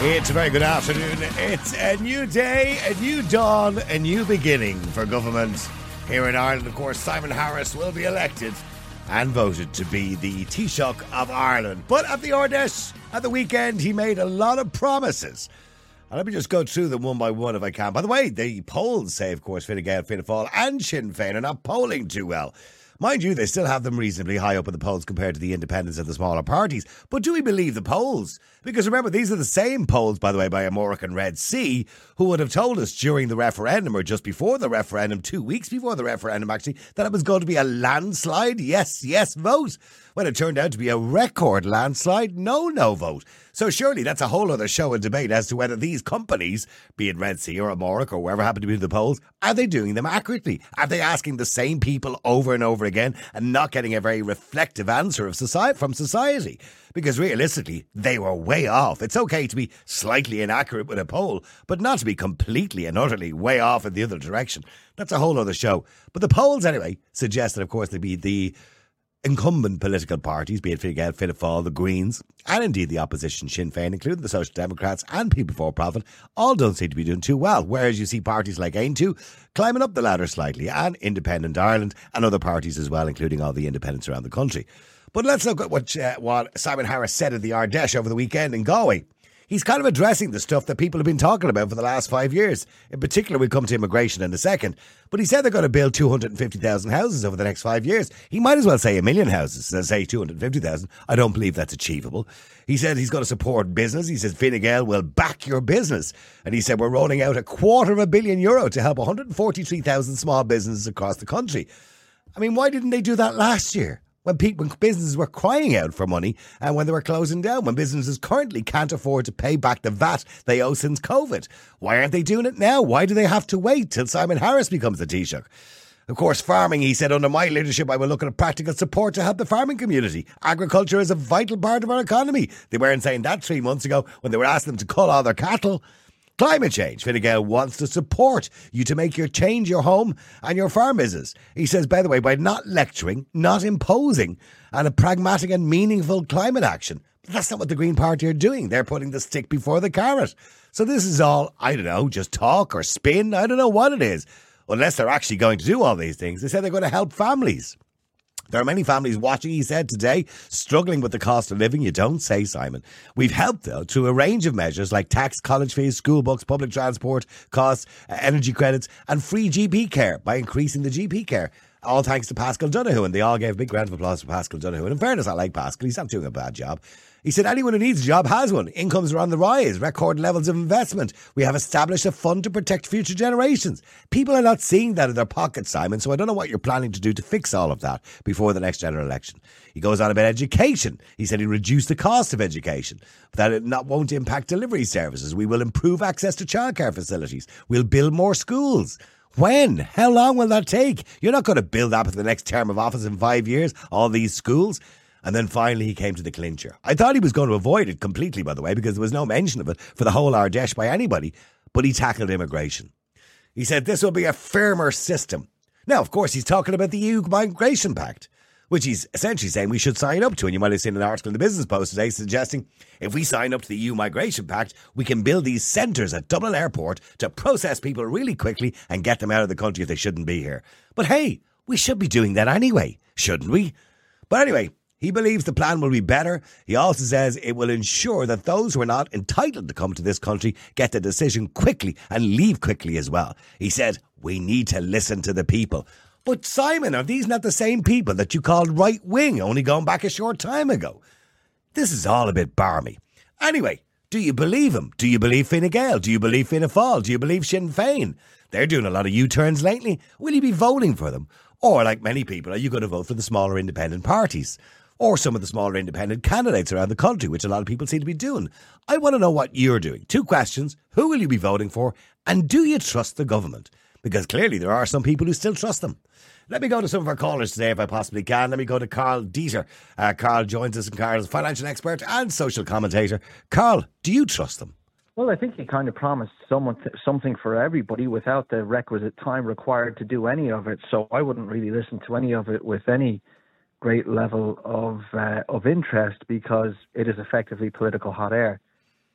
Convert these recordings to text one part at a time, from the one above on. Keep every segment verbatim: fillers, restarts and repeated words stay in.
It's a very good afternoon. It's a new day, a new dawn, a new beginning for government here in Ireland. Of course, Simon Harris will be elected and voted to be the Taoiseach of Ireland. But at the Ardèche at the weekend, he made a lot of promises. And let me just go through them one by one if I can. By the way, the polls say, of course, Fine Gael, Fianna Fáil and Sinn Féin are not polling too well. Mind you, they still have them reasonably high up in the polls compared to the independents of the smaller parties. But do we believe the polls? Because remember, these are the same polls, by the way, by Amórach and Red C, who would have told us during the referendum, or just before the referendum, two weeks before the referendum actually, that it was going to be a landslide, yes, yes vote. When it turned out to be a record landslide, no, no vote. So surely that's a whole other show and debate as to whether these companies, be it Red C or Amórach or wherever happen to be in the polls, are they doing them accurately? Are they asking the same people over and over again and not getting a very reflective answer of society from society? Because realistically, they were way off. It's okay to be slightly inaccurate with a poll, but not to be completely and utterly way off in the other direction. That's a whole other show. But the polls, anyway, suggest that, of course, they'd be the incumbent political parties, be it Fine Gael, Fianna Fáil, the Greens, and indeed the opposition, Sinn Féin, including the Social Democrats and People for Profit, all don't seem to be doing too well. Whereas you see parties like Aontú climbing up the ladder slightly, and Independent Ireland, and other parties as well, including all the independents around the country. But let's look at what, uh, what Simon Harris said at the Ardèche over the weekend in Galway. He's kind of addressing the stuff that people have been talking about for the last five years. In particular, we'll come to immigration in a second. But he said they're going to build two hundred fifty thousand houses over the next five years. He might as well say a million houses than say two hundred fifty thousand. I don't believe that's achievable. He said he's going to support business. He says Fine Gael will back your business. And he said we're rolling out a quarter of a billion euro to help one hundred forty-three thousand small businesses across the country. I mean, why didn't they do that last year? When people, when businesses were crying out for money and when they were closing down, when businesses currently can't afford to pay back the V A T they owe since COVID. Why aren't they doing it now? Why do they have to wait till Simon Harris becomes the Taoiseach? Of course, farming, he said, under my leadership, I will look at practical support to help the farming community. Agriculture is a vital part of our economy. They weren't saying that three months ago when they were asking them to cull all their cattle. Climate change. Fine Gael wants to support you to make your change your home and your farm business. He says, by the way, by not lecturing, not imposing, and a pragmatic and meaningful climate action. But that's not what the Green Party are doing. They're putting the stick before the carrot. So this is all, I don't know, just talk or spin. I don't know what it is. Unless they're actually going to do all these things. They said they're going to help families. There are many families watching, he said today, struggling with the cost of living. You don't say, Simon. We've helped, though, through a range of measures like tax, college fees, school books, public transport costs, uh, energy credits and free G P care by increasing the G P care. All thanks to Paschal Donohoe. And they all gave a big round of applause for Paschal Donohoe. And in fairness, I like Paschal. He's not doing a bad job. He said anyone who needs a job has one. Incomes are on the rise, record levels of investment. We have established a fund to protect future generations. People are not seeing that in their pockets, Simon, so I don't know what you're planning to do to fix all of that before the next general election. He goes on about education. He said he'd reduce the cost of education, that it not won't impact delivery services. We will improve access to childcare facilities. We'll build more schools. When? How long will that take? You're not going to build up for the next term of office in five years, all these schools. And then finally he came to the clincher. I thought he was going to avoid it completely, by the way, because there was no mention of it for the whole Ardèche by anybody. But he tackled immigration. He said this will be a firmer system. Now, of course, he's talking about the E U Migration Pact, which he's essentially saying we should sign up to. And you might have seen an article in the Business Post today suggesting if we sign up to the E U Migration Pact, we can build these centres at Dublin Airport to process people really quickly and get them out of the country if they shouldn't be here. But hey, we should be doing that anyway, shouldn't we? But anyway, he believes the plan will be better. He also says it will ensure that those who are not entitled to come to this country get the decision quickly and leave quickly as well. He said, we need to listen to the people. But Simon, are these not the same people that you called right-wing only going back a short time ago? This is all a bit barmy. Anyway, do you believe him? Do you believe Fine Gael? Do you believe Fianna Fáil? Do you believe Sinn Féin? They're doing a lot of U-turns lately. Will you be voting for them? Or, like many people, are you going to vote for the smaller independent parties? Or some of the smaller independent candidates around the country, which a lot of people seem to be doing. I want to know what you're doing. Two questions. Who will you be voting for? And do you trust the government? Because clearly there are some people who still trust them. Let me go to some of our callers today if I possibly can. Let me go to Carl Dieter. Uh, Carl joins us, and Carl is a financial expert and social commentator. Carl, do you trust them? Well, I think he kind of promised someone th- something for everybody without the requisite time required to do any of it. So I wouldn't really listen to any of it with any great level of uh, of interest, because it is effectively political hot air.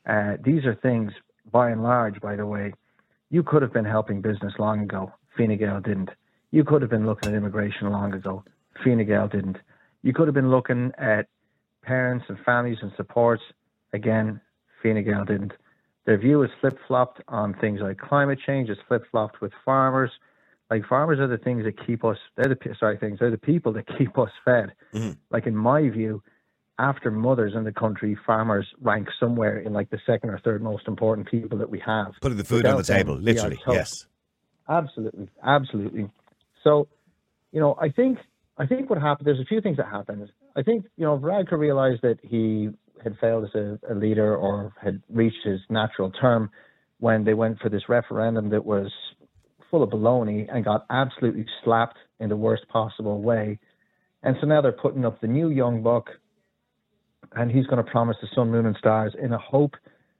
Uh, these are things, by and large, by the way, you could have been helping business long ago. Fine Gael didn't. You could have been looking at immigration long ago. Fine Gael didn't. You could have been looking at parents and families and supports. Again, Fine Gael didn't. Their view is flip-flopped on things like climate change. It's flip-flopped with farmers. Like, farmers are the things that keep us, they're the, sorry, things, they're the people that keep us fed. Mm-hmm. Like, in my view, after mothers in the country, farmers rank somewhere in like the second or third most important people that we have. Putting the food Without on the table, them, literally, yes. Absolutely, absolutely. So, you know, I think I think what happened, there's a few things that happened. I think, you know, Varadkar realised that he had failed as a, a leader or had reached his natural term when they went for this referendum that was full of baloney and got absolutely slapped in the worst possible way. And so now they're putting up the new young buck, and he's going to promise the sun, moon and stars in a hope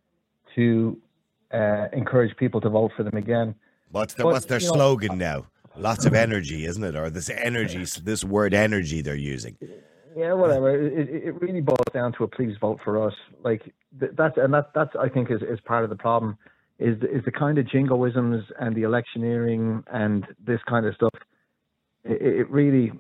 to uh, encourage people to vote for them again. What's, the, but, what's their slogan know, now? Lots of energy, isn't it? Or this energy, this word energy they're using. Yeah, whatever. It, it really boils down to a please vote for us. Like that's and that that's I think is, is part of the problem. Is is the kind of jingoisms and the electioneering and this kind of stuff. It, it really,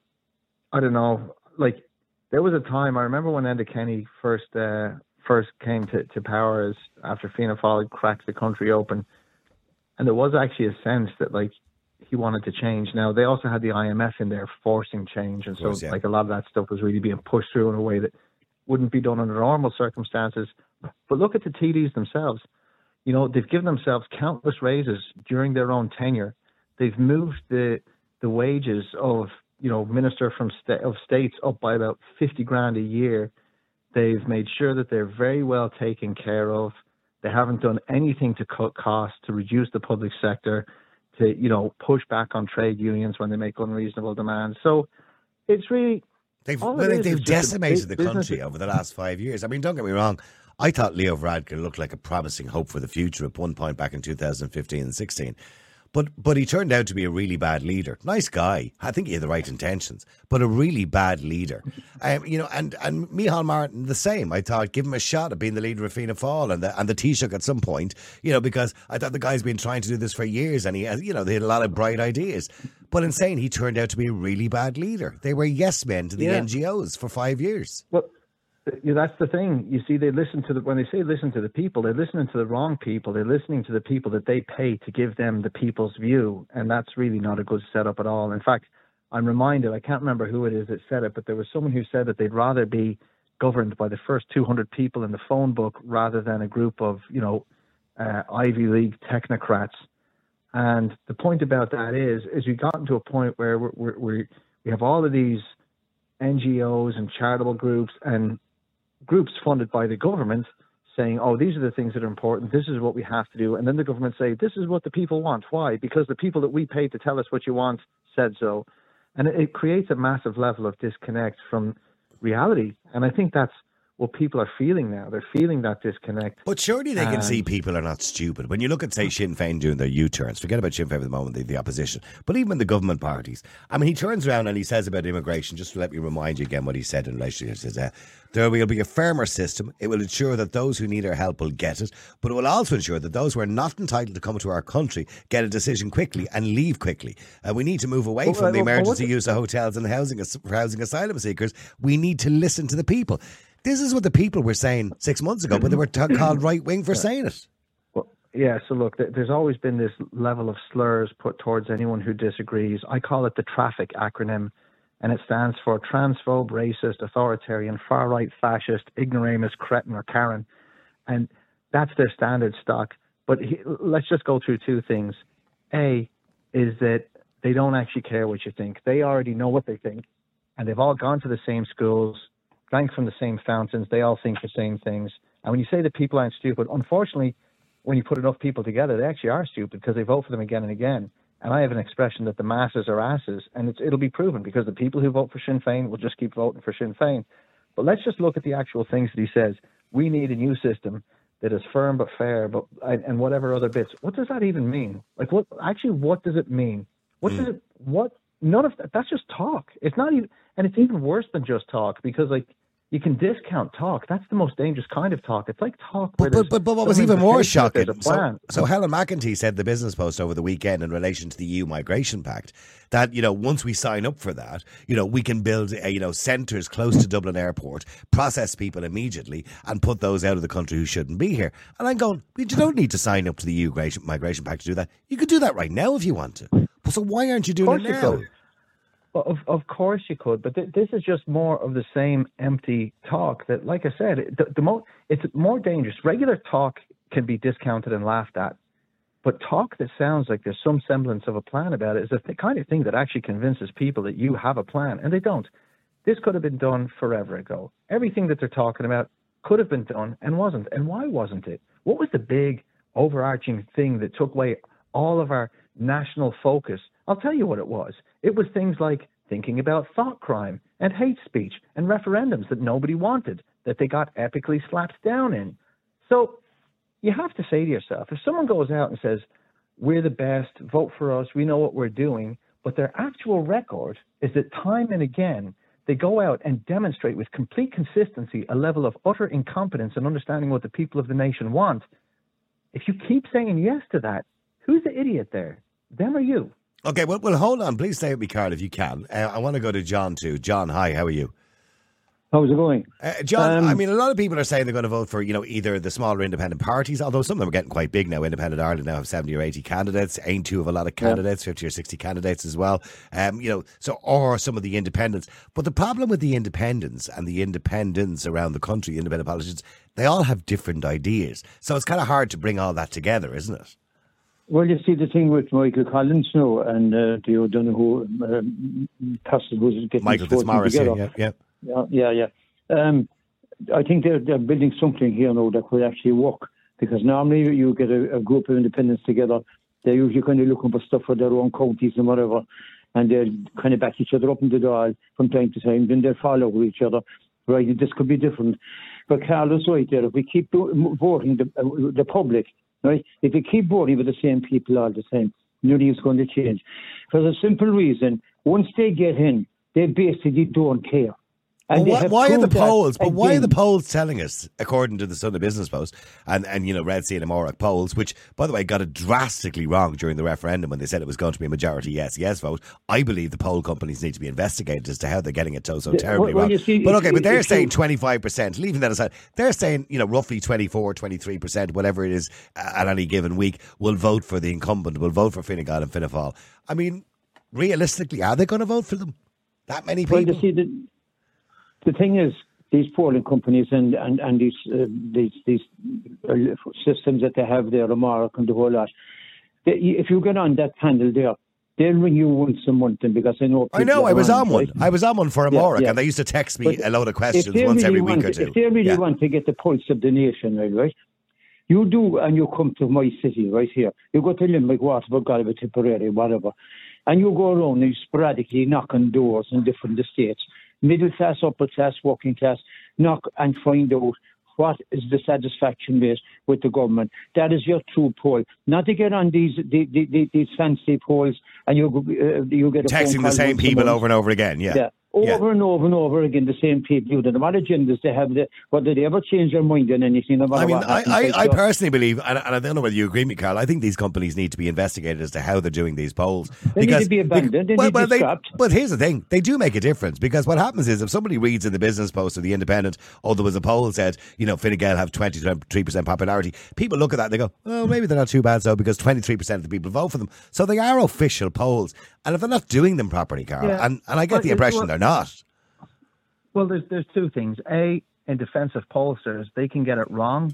I don't know. Like there was a time I remember when Enda Kenny first uh, first came to, to power as after Fianna Fáil had cracked the country open, and there was actually a sense that like he wanted to change. Now they also had the I M F in there forcing change, and course, so yeah. like a lot of that stuff was really being pushed through in a way that wouldn't be done under normal circumstances. But look at the T Ds themselves. You know, they've given themselves countless raises during their own tenure. They've moved the the wages of, you know, minister from sta- of states up by about fifty grand a year. They've made sure that they're very well taken care of. They haven't done anything to cut costs, to reduce the public sector, to, you know, push back on trade unions when they make unreasonable demands. So it's really... They've, well, they've decimated the country over the last five years. I mean, don't get me wrong. I thought Leo Varadkar looked like a promising hope for the future at one point back in two thousand fifteen and sixteen. But but he turned out to be a really bad leader. Nice guy. I think he had the right intentions, but a really bad leader. Um, you know, and, and Micheál Martin, the same. I thought, give him a shot at being the leader of Fianna Fáil and the, and the Taoiseach at some point, you know, because I thought the guy's been trying to do this for years and he has, you know, they had a lot of bright ideas. But in saying he turned out to be a really bad leader. They were yes men to the yeah. N G Os for five years. Well, you know, that's the thing. You see, they listen to the, when they say listen to the people, they're listening to the wrong people. They're listening to the people that they pay to give them the people's view. And that's really not a good setup at all. In fact, I'm reminded, I can't remember who it is that said it, but there was someone who said that they'd rather be governed by the first two hundred people in the phone book rather than a group of, you know, uh, Ivy League technocrats. And the point about that is, is we've gotten to a point where we're, we're, we're, we have all of these N G Os and charitable groups and groups funded by the government saying, oh, these are the things that are important. This is what we have to do. And then the government say, this is what the people want. Why? Because the people that we pay to tell us what you want said so. And it, it creates a massive level of disconnect from reality. And I think that's what people are feeling now. They're feeling that disconnect. But surely they can and see people are not stupid. When you look at, say, Sinn Féin doing their U-turns, forget about Sinn Féin for the moment, the, the opposition, but even the government parties. I mean, he turns around and he says about immigration, just to let me remind you again what he said in relation to it, he says, uh, there will be a firmer system. It will ensure that those who need our help will get it, but it will also ensure that those who are not entitled to come to our country get a decision quickly and leave quickly. And uh, we need to move away well, from well, the emergency well, use of hotels and housing for housing asylum seekers. We need to listen to the people. This is what the people were saying six months ago, but they were t- called right-wing for saying it. Well, yeah, so look, th- there's always been this level of slurs put towards anyone who disagrees. I call it the TRAFFIC acronym, and it stands for transphobe, racist, authoritarian, far-right, fascist, ignoramus, cretin, or Karen. And that's their standard stock. But he, let's just go through two things. A is that they don't actually care what you think. They already know what they think, and they've all gone to the same schools, drank from the same fountains. They all think the same things. And when you say that people aren't stupid, unfortunately, when you put enough people together, they actually are stupid because they vote for them again and again. And I have an expression that the masses are asses, and it's, it'll be proven because the people who vote for Sinn Féin will just keep voting for Sinn Féin. But let's just look at the actual things that he says. We need a new system that is firm but fair, but and whatever other bits. What does that even mean? Like, what actually? What does it mean? What does it? What? None of that. That's just talk. It's not even, and it's even worse than just talk because, like, you can discount talk. That's the most dangerous kind of talk. It's like talk where But, but, but, but what was someone even more behaves like shocking, there's a so, plan. so Helen McEntee said the Business Post over the weekend in relation to the E U Migration Pact that, you know, once we sign up for that, you know, we can build, uh, you know, centres close to Dublin Airport, process people immediately and put those out of the country who shouldn't be here. And I'm going, you don't need to sign up to the E U Migration, Migration Pact to do that. You could do that right now if you want to. So why aren't you doing it now? Well, of, of course you could, but th- this is just more of the same empty talk that, like I said, the, the mo- it's more dangerous. Regular talk can be discounted and laughed at, but talk that sounds like there's some semblance of a plan about it is the th- kind of thing that actually convinces people that you have a plan, and they don't. This could have been done forever ago. Everything that they're talking about could have been done and wasn't. And why wasn't it? What was the big overarching thing that took away all of our national focus? I'll tell you what it was. It was things like thinking about thought crime and hate speech and referendums that nobody wanted, that they got epically slapped down in. So you have to say to yourself, if someone goes out and says, we're the best, vote for us, we know what we're doing, but their actual record is that time and again, they go out and demonstrate with complete consistency a level of utter incompetence in understanding what the people of the nation want. If you keep saying yes to that, who's the idiot there? Them or you? Okay, well, well, hold on. Please stay with me, Carl, if you can. Uh, I want to go to John too. John, hi, how are you? How's it going? Uh, John, um, I mean, a lot of people are saying they're going to vote for, you know, either the smaller independent parties, although some of them are getting quite big now. Independent Ireland now have seventy or eighty candidates. Ain two have a lot of candidates, yeah. fifty or sixty candidates as well. Um, you know, so, or some of the independents. But the problem with the independents and the independents around the country, independent politicians, they all have different ideas. So it's kind of hard to bring all that together, isn't it? Well, you see, the thing with Michael Collins now and uh, the O'Donoghue um, person who's getting Michael Fitzmaurice, together. yeah, yeah, yeah, yeah. Um, I think they're they're building something here now that could actually work, because normally you get a, a group of independents together. They're usually kind of looking for stuff for their own counties and whatever, and they kind of back each other up in the door from time to time. Then they follow each other. Right, this could be different. But Carl is right there. If we keep voting the uh, the public. Right? If you keep voting with the same people all the time, nothing is going to change. For the simple reason, once they get in, they basically don't care. And well, why, why are the polls? But again. why are the polls telling us, according to the Sunday Business Post and, and you know Red Sea and Amorach polls, which by the way got it drastically wrong during the referendum when they said it was going to be a majority yes yes vote. I believe the poll companies need to be investigated as to how they're getting it so so yeah, terribly well, wrong. well, see, but okay, but they're saying you, twenty-five percent. Leaving that aside, they're saying you know roughly twenty-four, twenty-three percent, whatever it is at any given week, will vote for the incumbent, will vote for Fine Gael and Fianna Fáil. I mean, realistically, are they going to vote for them? That many people? Well, you see, the, The thing is, these polling companies and and and these uh, these these uh, systems that they have there, Amorach and the whole lot. They, if you get on that panel there, they'll ring you once a month, and because I know. I know, I was on one. Right? I was on one for Amorach, yeah, yeah. and they used to text me but a load of questions once really every want, week or two. If they really yeah. want to get the pulse of the nation, right, right? You do, and you come to my city right here. You go to Limerick, Waterford, Galway, Tipperary, whatever, and you go around and you sporadically knock on doors in different estates. Middle class, upper class, working class, knock and find out what is the satisfaction rate with the government. That is your true poll. Not to get on these these, these, these fancy polls and you uh, you get a texting the same people over and over again. Yeah. yeah. Over yeah. and over and over again, the same people. You don't know what agendas they have. The, whether they ever change their mind on anything. I mean, I, I, I so. personally believe, and, and I don't know whether you agree with me, Carl, I think these companies need to be investigated as to how they're doing these polls. They because, need to be abandoned. They well, need well, to be they, scrapped. but here's the thing. They do make a difference, because what happens is if somebody reads in the Business Post or the Independent, oh, there was a poll said, you know, Fine Gael have twenty-three percent popularity, people look at that and they go, oh, maybe they're not too bad, so because twenty-three percent of the people vote for them. So they are official polls. And if they're not doing them properly, Carl, yeah. and, and I get well, the impression well, they're not. Well, there's there's two things. A, in defense of pollsters, they can get it wrong.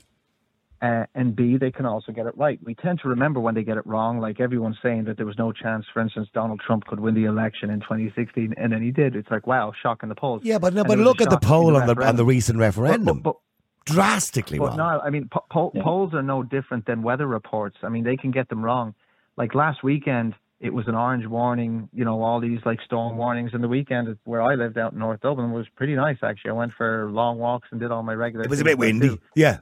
Uh, and B, they can also get it right. We tend to remember when they get it wrong, like everyone's saying that there was no chance, for instance, Donald Trump could win the election in twenty sixteen, and then he did. It's like, wow, shock in the polls. Yeah, but no, but look at the poll on the on the recent referendum. But, but, Drastically but wrong. no, I mean, po- po- yeah. polls are no different than weather reports. I mean, they can get them wrong. Like last weekend, it was an orange warning, you know, all these like storm warnings. And the weekend where I lived out in North Dublin was pretty nice, actually. I went for long walks and did all my regular. It was a bit windy. Too. Yeah.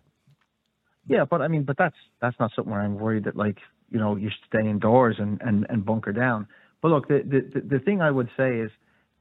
Yeah, but I mean, but that's that's not something where I'm worried that, like, you know, you should stay indoors and, and, and bunker down. But look, the, the the thing I would say is,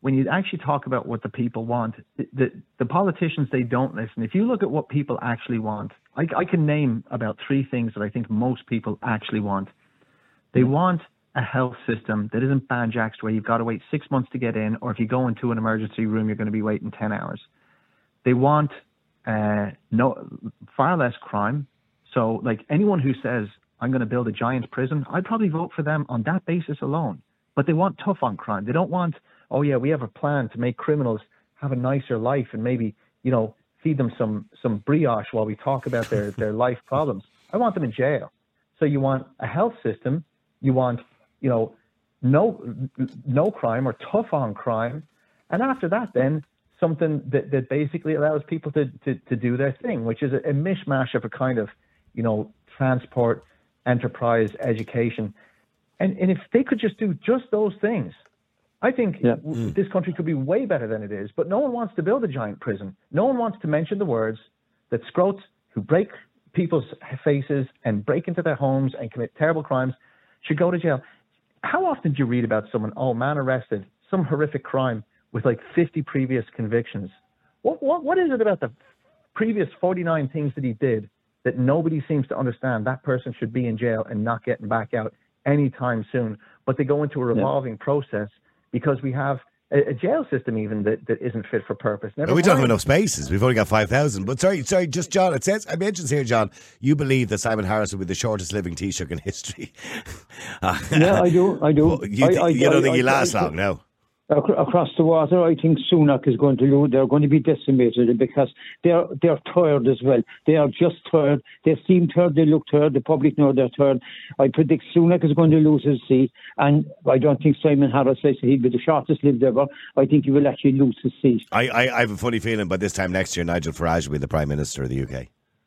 when you actually talk about what the people want, the, the, the politicians, they don't listen. If you look at what people actually want, I, I can name about three things that I think most people actually want. They want a health system that isn't banjaxed where you've got to wait six months to get in, or if you go into an emergency room, you're going to be waiting ten hours. They want uh, no far less crime. So, like, anyone who says, I'm going to build a giant prison, I'd probably vote for them on that basis alone. But they want tough on crime. They don't want, oh, yeah, we have a plan to make criminals have a nicer life and maybe, you know, feed them some some brioche while we talk about their, their life problems. I want them in jail. So you want a health system, you want, you know, no no crime or tough on crime. And after that, then, something that, that basically allows people to, to, to do their thing, which is a, a mishmash of a kind of, you know, transport, enterprise, education. And and if they could just do just those things, I think yeah. w- this country could be way better than it is. But no one wants to build a giant prison. No one wants to mention the words that scroats who break people's faces and break into their homes and commit terrible crimes should go to jail. How often do you read about someone, oh, man arrested, some horrific crime with like fifty previous convictions? What what what is it about the previous forty-nine things that he did that nobody seems to understand? That person should be in jail and not getting back out anytime soon. But they go into a revolving yeah. process because we have a, a jail system even that, that isn't fit for purpose. Never well, we mind. don't have enough spaces. We've only got five thousand. But sorry, sorry, just John, it says, I mentioned here, John, you believe that Simon Harris will be the shortest living Taoiseach in history. yeah, I do, I do. Well, you, th- I, I, you don't I, think I, you last I, long, no? Across the water, I think Sunak is going to lose. They're going to be decimated because they're they're tired as well. They are just tired. They seem tired. They look tired. The public know they're tired. I predict Sunak is going to lose his seat, and I don't think Simon Harris says he'll be the shortest lived ever. I think he will actually lose his seat. I, I, I have a funny feeling by this time next year, Nigel Farage will be the Prime Minister of the U K.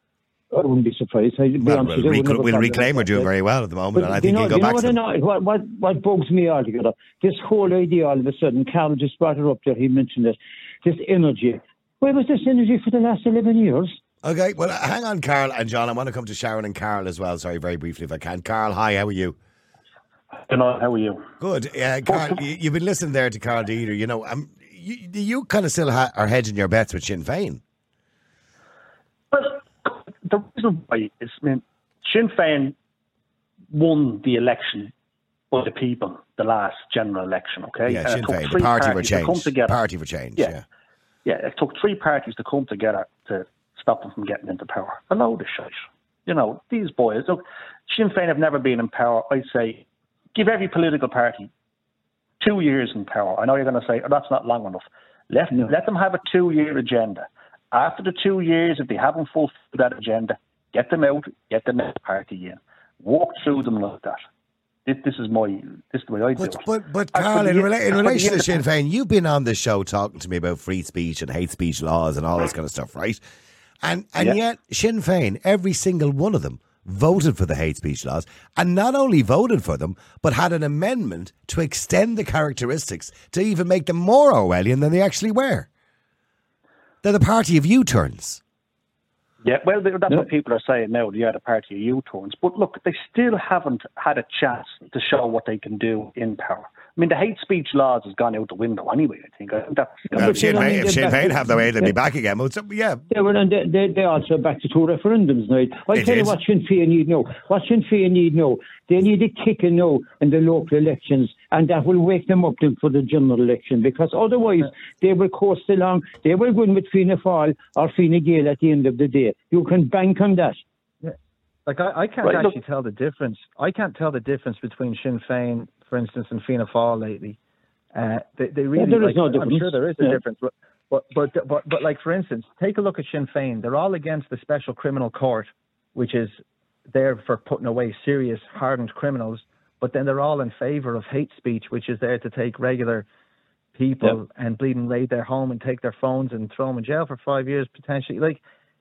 I wouldn't be surprised. I'd be well, we'll, rec- we'll reclaim we're doing very well at the moment, but and I think know, he'll go you back know to them. What, what, what, what bugs me altogether, this whole idea all of a sudden, Carl just brought it up there, he mentioned it, this energy. Where was this energy for the last eleven years? Okay, well, hang on, Carl and John. I want to come to Sharon and Carl as well. Sorry, very briefly if I can. Carl, hi, how are you? Good night, how are you? Good. Uh, Carl, you, you've been listening there to Carl Dieter. You know, um, you, you kind of still ha- are hedging your bets with Sinn Féin. Well, the reason why is, I mean, Sinn Féin won the election by the people, the last general election, okay? Yeah, and Sinn Féin, the party for change. Party for change, yeah. yeah. Yeah, it took three parties to come together to stop them from getting into power. A load of shite. You know, these boys, look, Sinn Féin have never been in power. I'd say give every political party two years in power. I know you're going to say, oh, that's not long enough. Let, no. let them have a two-year agenda. After the two years, if they haven't fulfilled that agenda, get them out, get the next party in. Walk through them like that. This, this is my, this is the way I do but, it. But, but Carl, in, rela- in relation to Sinn Féin, you've been on this show talking to me about free speech and hate speech laws and all this kind of stuff, right? And and yeah. yet, Sinn Féin, every single one of them, voted for the hate speech laws, and not only voted for them, but had an amendment to extend the characteristics to even make them more Orwellian than they actually were. They're the party of U-turns. Yeah, well, that's yeah. what people are saying now. They are the party of U-turns. But look, they still haven't had a chance to show what they can do in power. I mean, the hate speech laws has gone out the window anyway, I think. I think that's well, if Sinn Féin, if Sinn Féin have the way, they'll be back again. Well, so, yeah. They were and they, they, they also back to two referendums now. I it tell is. you what Sinn Féin need now. What Sinn Féin need now, they need a kick in now in the local elections, and that will wake them up then for the general election, because otherwise they will coast along. They will win with Fianna Fáil or Fine Gael at the end of the day. You can bank on that. Like, I, I can't right, actually look. tell the difference. I can't tell the difference between Sinn Féin, for instance, and Fianna Fáil lately. Uh, they, they really, yeah, there like, is no I'm difference. sure there is a yeah. difference. But, but, but, but, but, like, for instance, take a look at Sinn Féin. They're all against the Special Criminal Court, which is there for putting away serious, hardened criminals. But then they're all in favour of hate speech, which is there to take regular people yeah. and bleed and raid their home and take their phones and throw them in jail for five years, potentially. Like,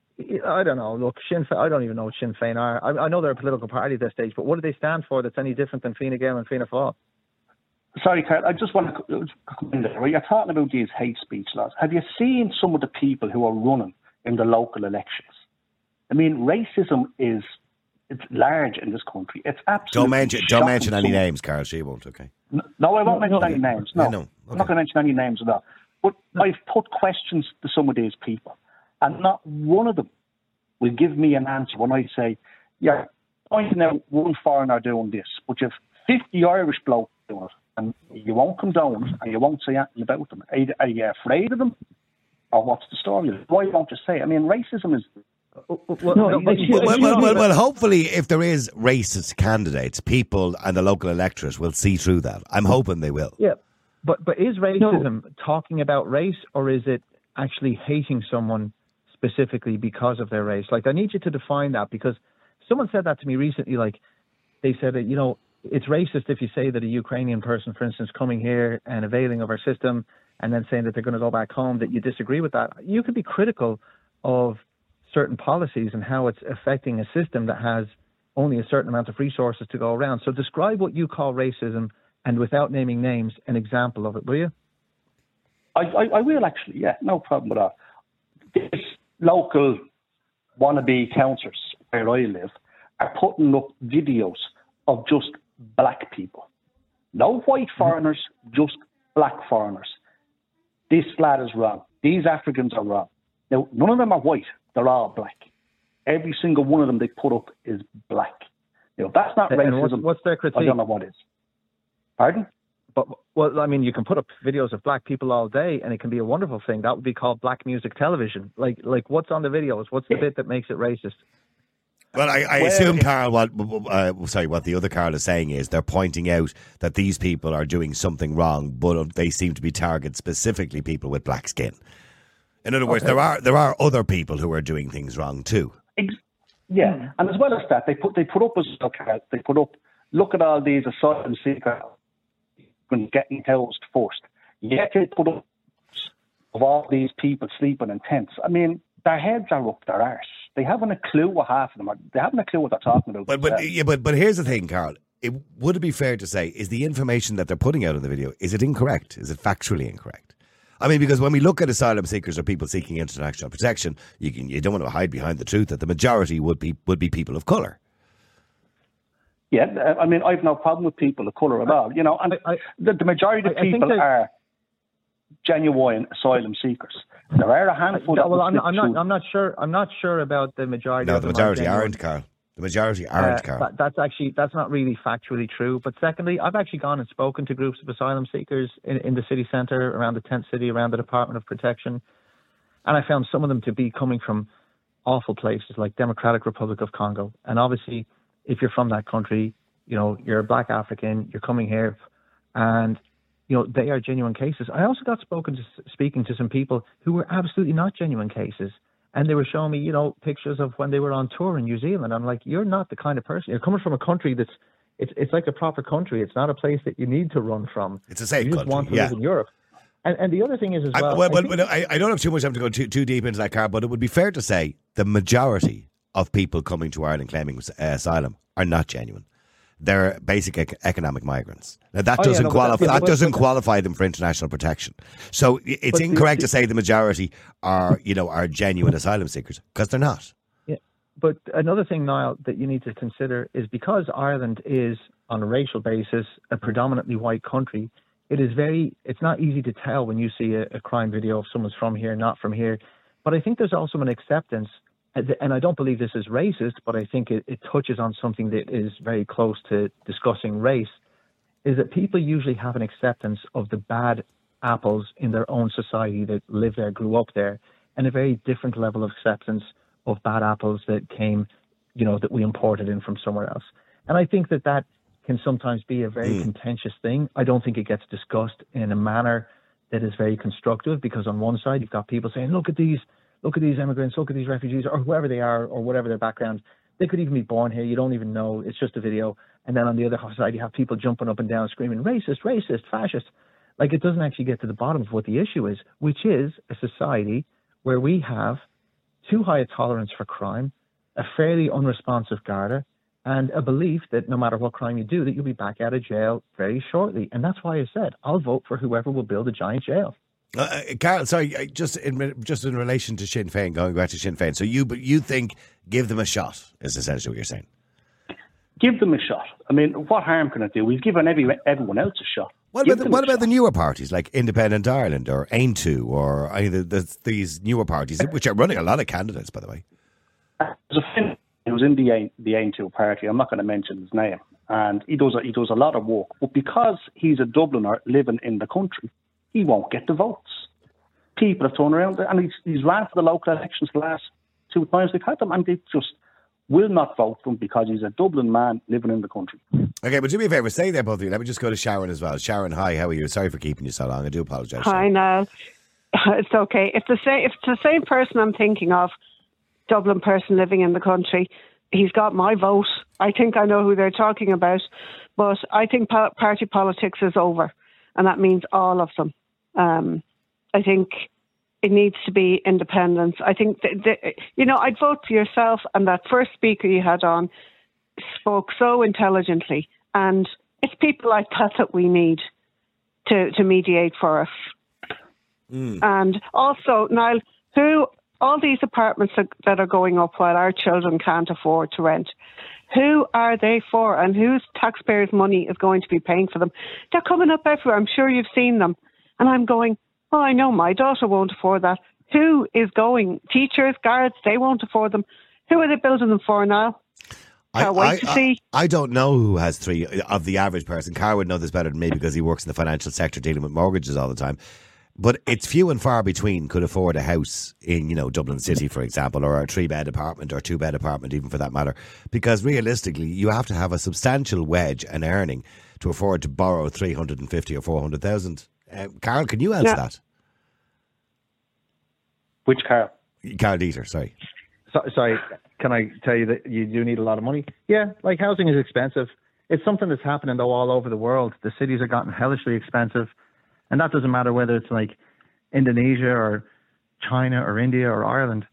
I don't know. Look, Sinn Féin, I don't even know what Sinn Féin are. I, I know they're a political party at this stage, but what do they stand for that's any different than Fine Gael and Fianna Fáil? Sorry, Carl, I just want to come in there. You're talking about these hate speech laws. Have you seen some of the people who are running in the local elections? I mean, racism is it's large in this country. It's absolutely Don't mention, don't mention any shocking. names, Carl. She won't, okay? No, no, I won't No, mention no. any names. No, Yeah, no. I'm Okay. not going to mention any names at all. But I've put questions to some of these people, and not one of them will give me an answer when I say, "Yeah, pointing out one foreigner doing this, but you've fifty Irish blokes doing it, and you won't condone it, and you won't say anything about them. Are you, are you afraid of them, or what's the story? Why don't you say it? I mean, racism is." Well, No, no, but- it's- Well, but- well, well, well, hopefully, if there is racist candidates, people and the local electorate will see through that. I'm hoping they will. Yeah, but but is racism talking about race, or is it actually hating someone specifically because of their race? Like, I need you to define that, because someone said that to me recently. Like, they said that, you know, it's racist if you say that a Ukrainian person, for instance, coming here and availing of our system and then saying that they're going to go back home, that you disagree with that. You could be critical of certain policies and how it's affecting a system that has only a certain amount of resources to go around. So describe what you call racism, and without naming names, an example of it, will you? I, I, I will actually, yeah, no problem with that. These local wannabe councillors where I live are putting up videos of just black people. No white foreigners, just black foreigners. This lad is wrong. These Africans are wrong. Now, none of them are white. They're all black. Every single one of them they put up is black. You know, that's not And racism. what's, what's their critique? I don't know what is. Pardon? But, well, I mean, you can put up videos of black people all day, and it can be a wonderful thing. That would be called black music television. Like, like what's on the videos? What's the bit that makes it racist? Well, I, I Well, assume, it- Carl, what uh, sorry, what the other Carl is saying is they're pointing out that these people are doing something wrong, but they seem to be targeting specifically people with black skin. In other words, Okay. there are there are other people who are doing things wrong too. Ex- yeah, and as well as that, they put they put up as okay, they put up. Look at all these asylum seekers getting housed first. Yet they put up of all these people sleeping in tents. I mean, their heads are up their arse. They haven't a clue what half of them are. They haven't a clue what they're talking about. But but themselves. yeah, but but here's the thing, Carl. It, would it be fair to say, is the information that they're putting out in the video, is it incorrect? Is it factually incorrect? I mean, because when we look at asylum seekers or people seeking international protection, you can you don't want to hide behind the truth that the majority would be would be people of colour. Yeah, I mean, I've no problem with people of colour at all. You know, and I- I- the, the majority of I- I think people that- are genuine asylum seekers. There are a handful. No, that well, will I'm not, slip I'm not. through. I'm not sure. I'm not sure about the majority. No, of the them majority genuine. aren't, Carl. The majority aren't, Uh, Carl. that, that's actually that's not really factually true. But secondly, I've actually gone and spoken to groups of asylum seekers in, in the city centre, around the tent city, around the Department of Protection, and I found some of them to be coming from awful places like Democratic Republic of Congo. And obviously, if you're from that country, you know you're a black African, you're coming here, and you know they are genuine cases. I also got spoken to speaking to some people who were absolutely not genuine cases. And they were showing me, you know, pictures of when they were on tour in New Zealand. I'm like, you're not the kind of person. You're coming from a country that's, it's it's like a proper country. It's not a place that you need to run from. It's a safe You just country, want to yeah. live in Europe. And and the other thing is as I, well. well, I well, think- well, I, I don't have too much time to go too, too deep into that, Carl, but it would be fair to say the majority of people coming to Ireland claiming uh, asylum are not genuine. They're basic ec- economic migrants. Now, that Oh, yeah, doesn't no, but qualify. that- That but- doesn't but- qualify them for international protection. So i- it's But the- incorrect the- to say the majority are, you know, are genuine asylum seekers because they're not. Yeah. But another thing, Niall, that you need to consider is because Ireland is, on a racial basis, a predominantly white country, it is very, it's not easy to tell when you see a, a crime video if someone's from here, not from here. But I think there's also an acceptance, and I don't believe this is racist, but I think it, it touches on something that is very close to discussing race, is that people usually have an acceptance of the bad apples in their own society that live there, grew up there, and a very different level of acceptance of bad apples that came, you know, that we imported in from somewhere else. And I think that that can sometimes be a very Mm. contentious thing. I don't think it gets discussed in a manner that is very constructive, because on one side you've got people saying, look at these, look at these immigrants, look at these refugees, or whoever they are, or whatever their background. They could even be born here. You don't even know. It's just a video. And then on the other side, you have people jumping up and down screaming, racist, racist, fascist. Like, it doesn't actually get to the bottom of what the issue is, which is a society where we have too high a tolerance for crime, a fairly unresponsive Garda, and a belief that no matter what crime you do, that you'll be back out of jail very shortly. And that's why I said, I'll vote for whoever will build a giant jail. Uh, uh, Carl, sorry, uh, just in re- just in relation to Sinn Féin, going back to Sinn Féin. So you, but you think give them a shot is essentially what you're saying. give them a shot. I mean, what harm can it do? We've given every, everyone else a shot. What Give about the, them what a about shot. the newer parties like Independent Ireland or Ain two or any of the, the, these newer parties, which are running a lot of candidates, by the way? There's a friend who's in the Ain, the Ain two party. I'm not going to mention his name, and he does a, he does a lot of work. But because he's a Dubliner living in the country, he won't get the votes. People have turned around, and he's, he's ran for the local elections the last two times they've had them, and they just will not vote for him because he's a Dublin man living in the country. Okay, but do me a favour, stay there, both of you. Let me just go to Sharon as well. Sharon, hi, how are you? Sorry for keeping you so long. I do apologise. Hi, Niall. It's okay. If the same, if it's the same person I'm thinking of, Dublin person living in the country, he's got my vote. I think I know who they're talking about, but I think pa- party politics is over, and that means all of them. Um, I think it needs to be independence. I think, that, that, you know, I'd vote for yourself, and that first speaker you had on spoke so intelligently, and it's people like that that we need to, to mediate for us. Mm. And also, Niall, who, all these apartments that, that are going up while our children can't afford to rent, who are they for, and whose taxpayers' money is going to be paying for them? They're coming up everywhere. I'm sure you've seen them. And I'm going, oh, I know my daughter won't afford that. Who is going? Teachers, guards, they won't afford them. Who are they building them for now? Can't I, wait I, to see. I, I don't know who has three of the average person. Carl would know this better than me because he works in the financial sector dealing with mortgages all the time. But it's few and far between could afford a house in, you know, Dublin City, for example, or a three-bed apartment or two-bed apartment, even for that matter. Because realistically, you have to have a substantial wedge and earning to afford to borrow three hundred fifty or four hundred thousand. Uh, Carl, can you answer yeah. that? Which Carl? Carl Dieter, sorry. So, sorry, can I tell you that you do need a lot of money? Yeah, like housing is expensive. It's something that's happening though all over the world. The cities have gotten hellishly expensive. And that doesn't matter whether it's like Indonesia or China or India or Ireland.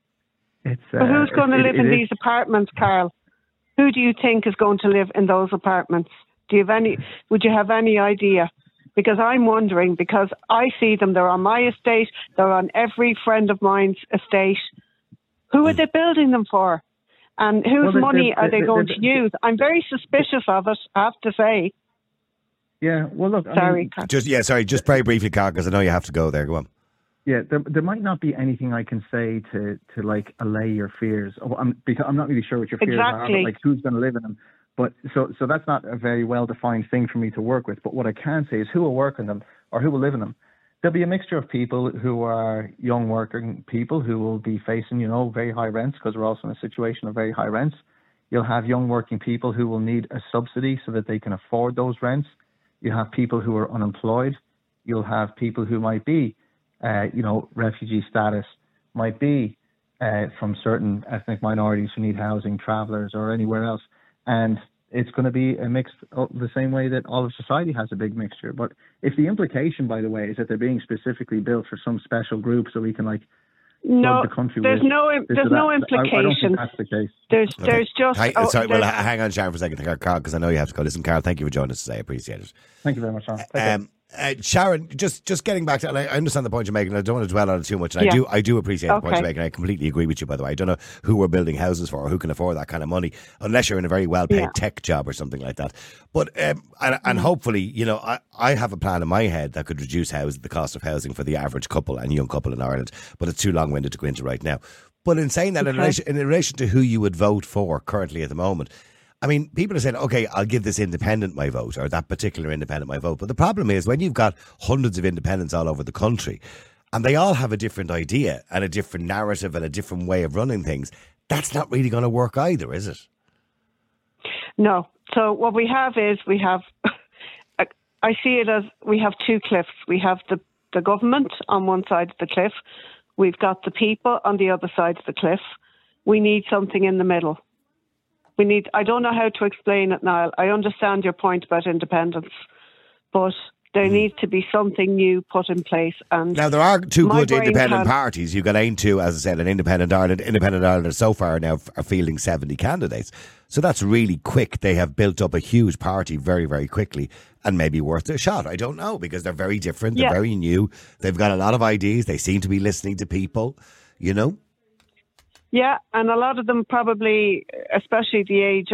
It's, but uh, who's going to it, live it, in it these apartments, Carl? Who do you think is going to live in those apartments? Do you have any? Would you have any idea? Because I'm wondering, because I see them, they're on my estate, they're on every friend of mine's estate. Who are they building them for? And whose well, they, money they, are they they, going they, to use? I'm very suspicious of it, I have to say. Yeah, well, look. Sorry, I mean, just yeah, sorry, just very briefly, Carl, because I know you have to go there. Go on. Yeah, there there might not be anything I can say to, to like allay your fears. Oh, I'm because I'm not really sure what your fears exactly. are. But like who's going to live in them? But so so that's not a very well defined thing for me to work with. But what I can say is who will work in them or who will live in them. There'll be a mixture of people who are young working people who will be facing, you know, very high rents because we're also in a situation of very high rents. You'll have young working people who will need a subsidy so that they can afford those rents. You have people who are unemployed. You'll have people who might be, uh, you know, refugee status, might be uh, from certain ethnic minorities who need housing, travellers or anywhere else. And it's going to be a mix the same way that all of society has a big mixture. But if the implication, by the way, is that they're being specifically built for some special group so we can like no, the country there's with, no there's that, no implication. I, I don't think that's the case. There's okay. there's just Hi, oh, sorry, there's, well, hang on, Sharon, for a second, Carl, because I know you have to go. Listen, Carl, thank you for joining us today. I appreciate it. Thank you very much, Sean. Um, uh, Sharon, just just getting back to, and I understand the point you're making. I don't want to dwell on it too much. And yeah. I do I do appreciate okay. the point you're making. I completely agree with you, by the way. I don't know who we're building houses for or who can afford that kind of money, unless you're in a very well-paid yeah. tech job or something like that. But um, and, and hopefully, you know, I, I have a plan in my head that could reduce house, the cost of housing for the average couple and young couple in Ireland. But it's too long-winded to go into right now. But in saying that, okay. in, relation, in relation to who you would vote for currently at the moment, I mean, people are saying, okay, I'll give this independent my vote or that particular independent my vote. But the problem is when you've got hundreds of independents all over the country and they all have a different idea and a different narrative and a different way of running things, that's not really going to work either, is it? No. So what we have is we have, I see it as we have two cliffs. We have the, the government on one side of the cliff. We've got the people on the other side of the cliff. We need something in the middle. We need, I don't know how to explain it, Niall. I understand your point about independence, but there mm. needs to be something new put in place. And now, there are two good independent can... parties. You've got Ain two, as I said, an Independent Ireland. Independent Ireland so far now are fielding seventy candidates. So that's really quick. They have built up a huge party very, very quickly and maybe worth a shot. I don't know, because they're very different. They're yeah. very new. They've got a lot of ideas. They seem to be listening to people, you know? Yeah, and a lot of them probably, especially the age of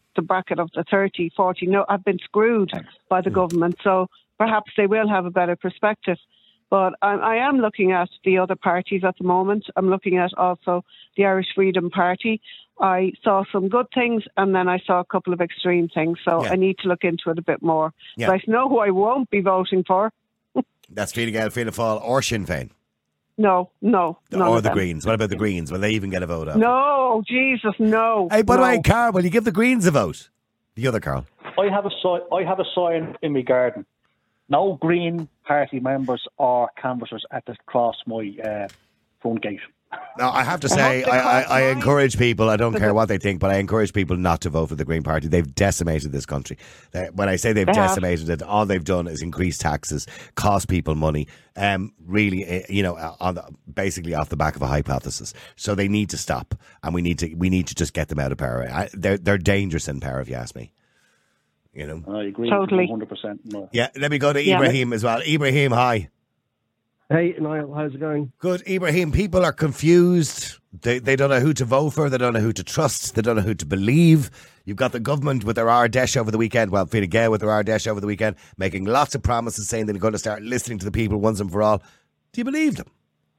the bracket of the thirty, forty. No, I've been screwed by the government. So perhaps they will have a better perspective. But I, I am looking at the other parties at the moment. I'm looking at also the Irish Freedom Party. I saw some good things and then I saw a couple of extreme things. So Yeah. I need to look into it a bit more. Yeah. But I know who I won't be voting for. That's Fine Gael, Fianna Fáil or Sinn Féin. No, no, none Or of the them. Greens. What about the Greens? Will they even get a vote out? No, Jesus, no. Hey, by the no. way, Carl, will you give the Greens a vote? The other Carl. I have a sign. I have a sign in my garden. No Green Party members or canvassers at the cross my uh, front gate. Now, I have to I say, hope the I, I, I cross encourage people, I don't care what they think, but I encourage people not to vote for the Green Party. They've decimated this country. They, when I say they've They have. decimated it, all they've done is increase taxes, cost people money, um, really, uh, you know, uh, on the, basically off the back of a hypothesis. So they need to stop, and we need to we need to just get them out of power. I, they're, they're dangerous in power, if you ask me. You know? I agree. Totally. one hundred percent. No. Yeah, let me go to Yeah. Ibrahim as well. Ibrahim, hi. Hey, Niall, how's it going? Good, Ibrahim. People are confused. They they don't know who to vote for. They don't know who to trust. They don't know who to believe. You've got the government with their Ardèche over the weekend. Well, Fine Gael with their Ardèche over the weekend, making lots of promises, saying they're going to start listening to the people once and for all. Do you believe them?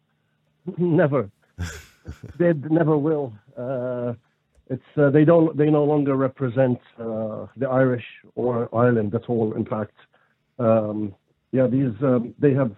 Never. They never will. Uh, it's uh, they don't. They no longer represent uh, the Irish or Ireland at all. In fact, um, yeah, these um, they have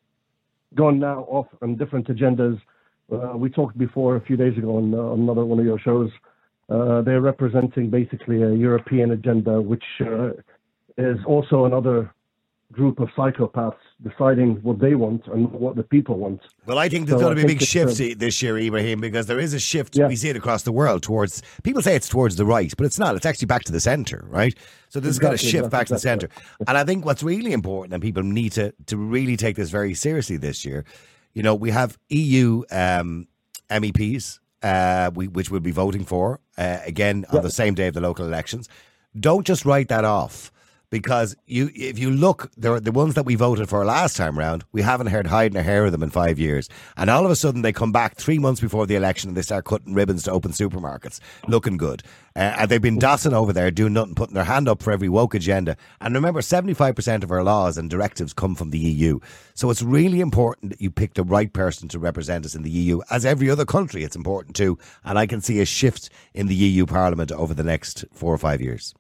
gone now off on different agendas. Uh, we talked before a few days ago on, uh, on another one of your shows. Uh, they're representing basically a European agenda, which uh, is also another group of psychopaths deciding what they want and what the people want. Well, I think there's So going to I be a big think shift it's, uh, this year, Ibrahim, because there is a shift. Yeah. We see it across the world towards, people say it's towards the right, but it's not. It's actually back to the centre, right? So there's got to Exactly, shift exactly, back to the exactly. centre. And I think what's really important, and people need to, to really take this very seriously this year, you know, we have E U um, M E Ps, uh, we, which we'll be voting for, uh, again, on Yeah. the same day of the local elections. Don't just write that off. Because you, if you look, the the ones that we voted for last time round, we haven't heard hide nor hair of them in five years. And all of a sudden, they come back three months before the election and they start cutting ribbons to open supermarkets, looking good. Uh, and they've been dossing over there, doing nothing, putting their hand up for every woke agenda. And remember, seventy-five percent of our laws and directives come from the E U. So it's really important that you pick the right person to represent us in the E U. As every other country, it's important too. And I can see a shift in the E U Parliament over the next four or five years.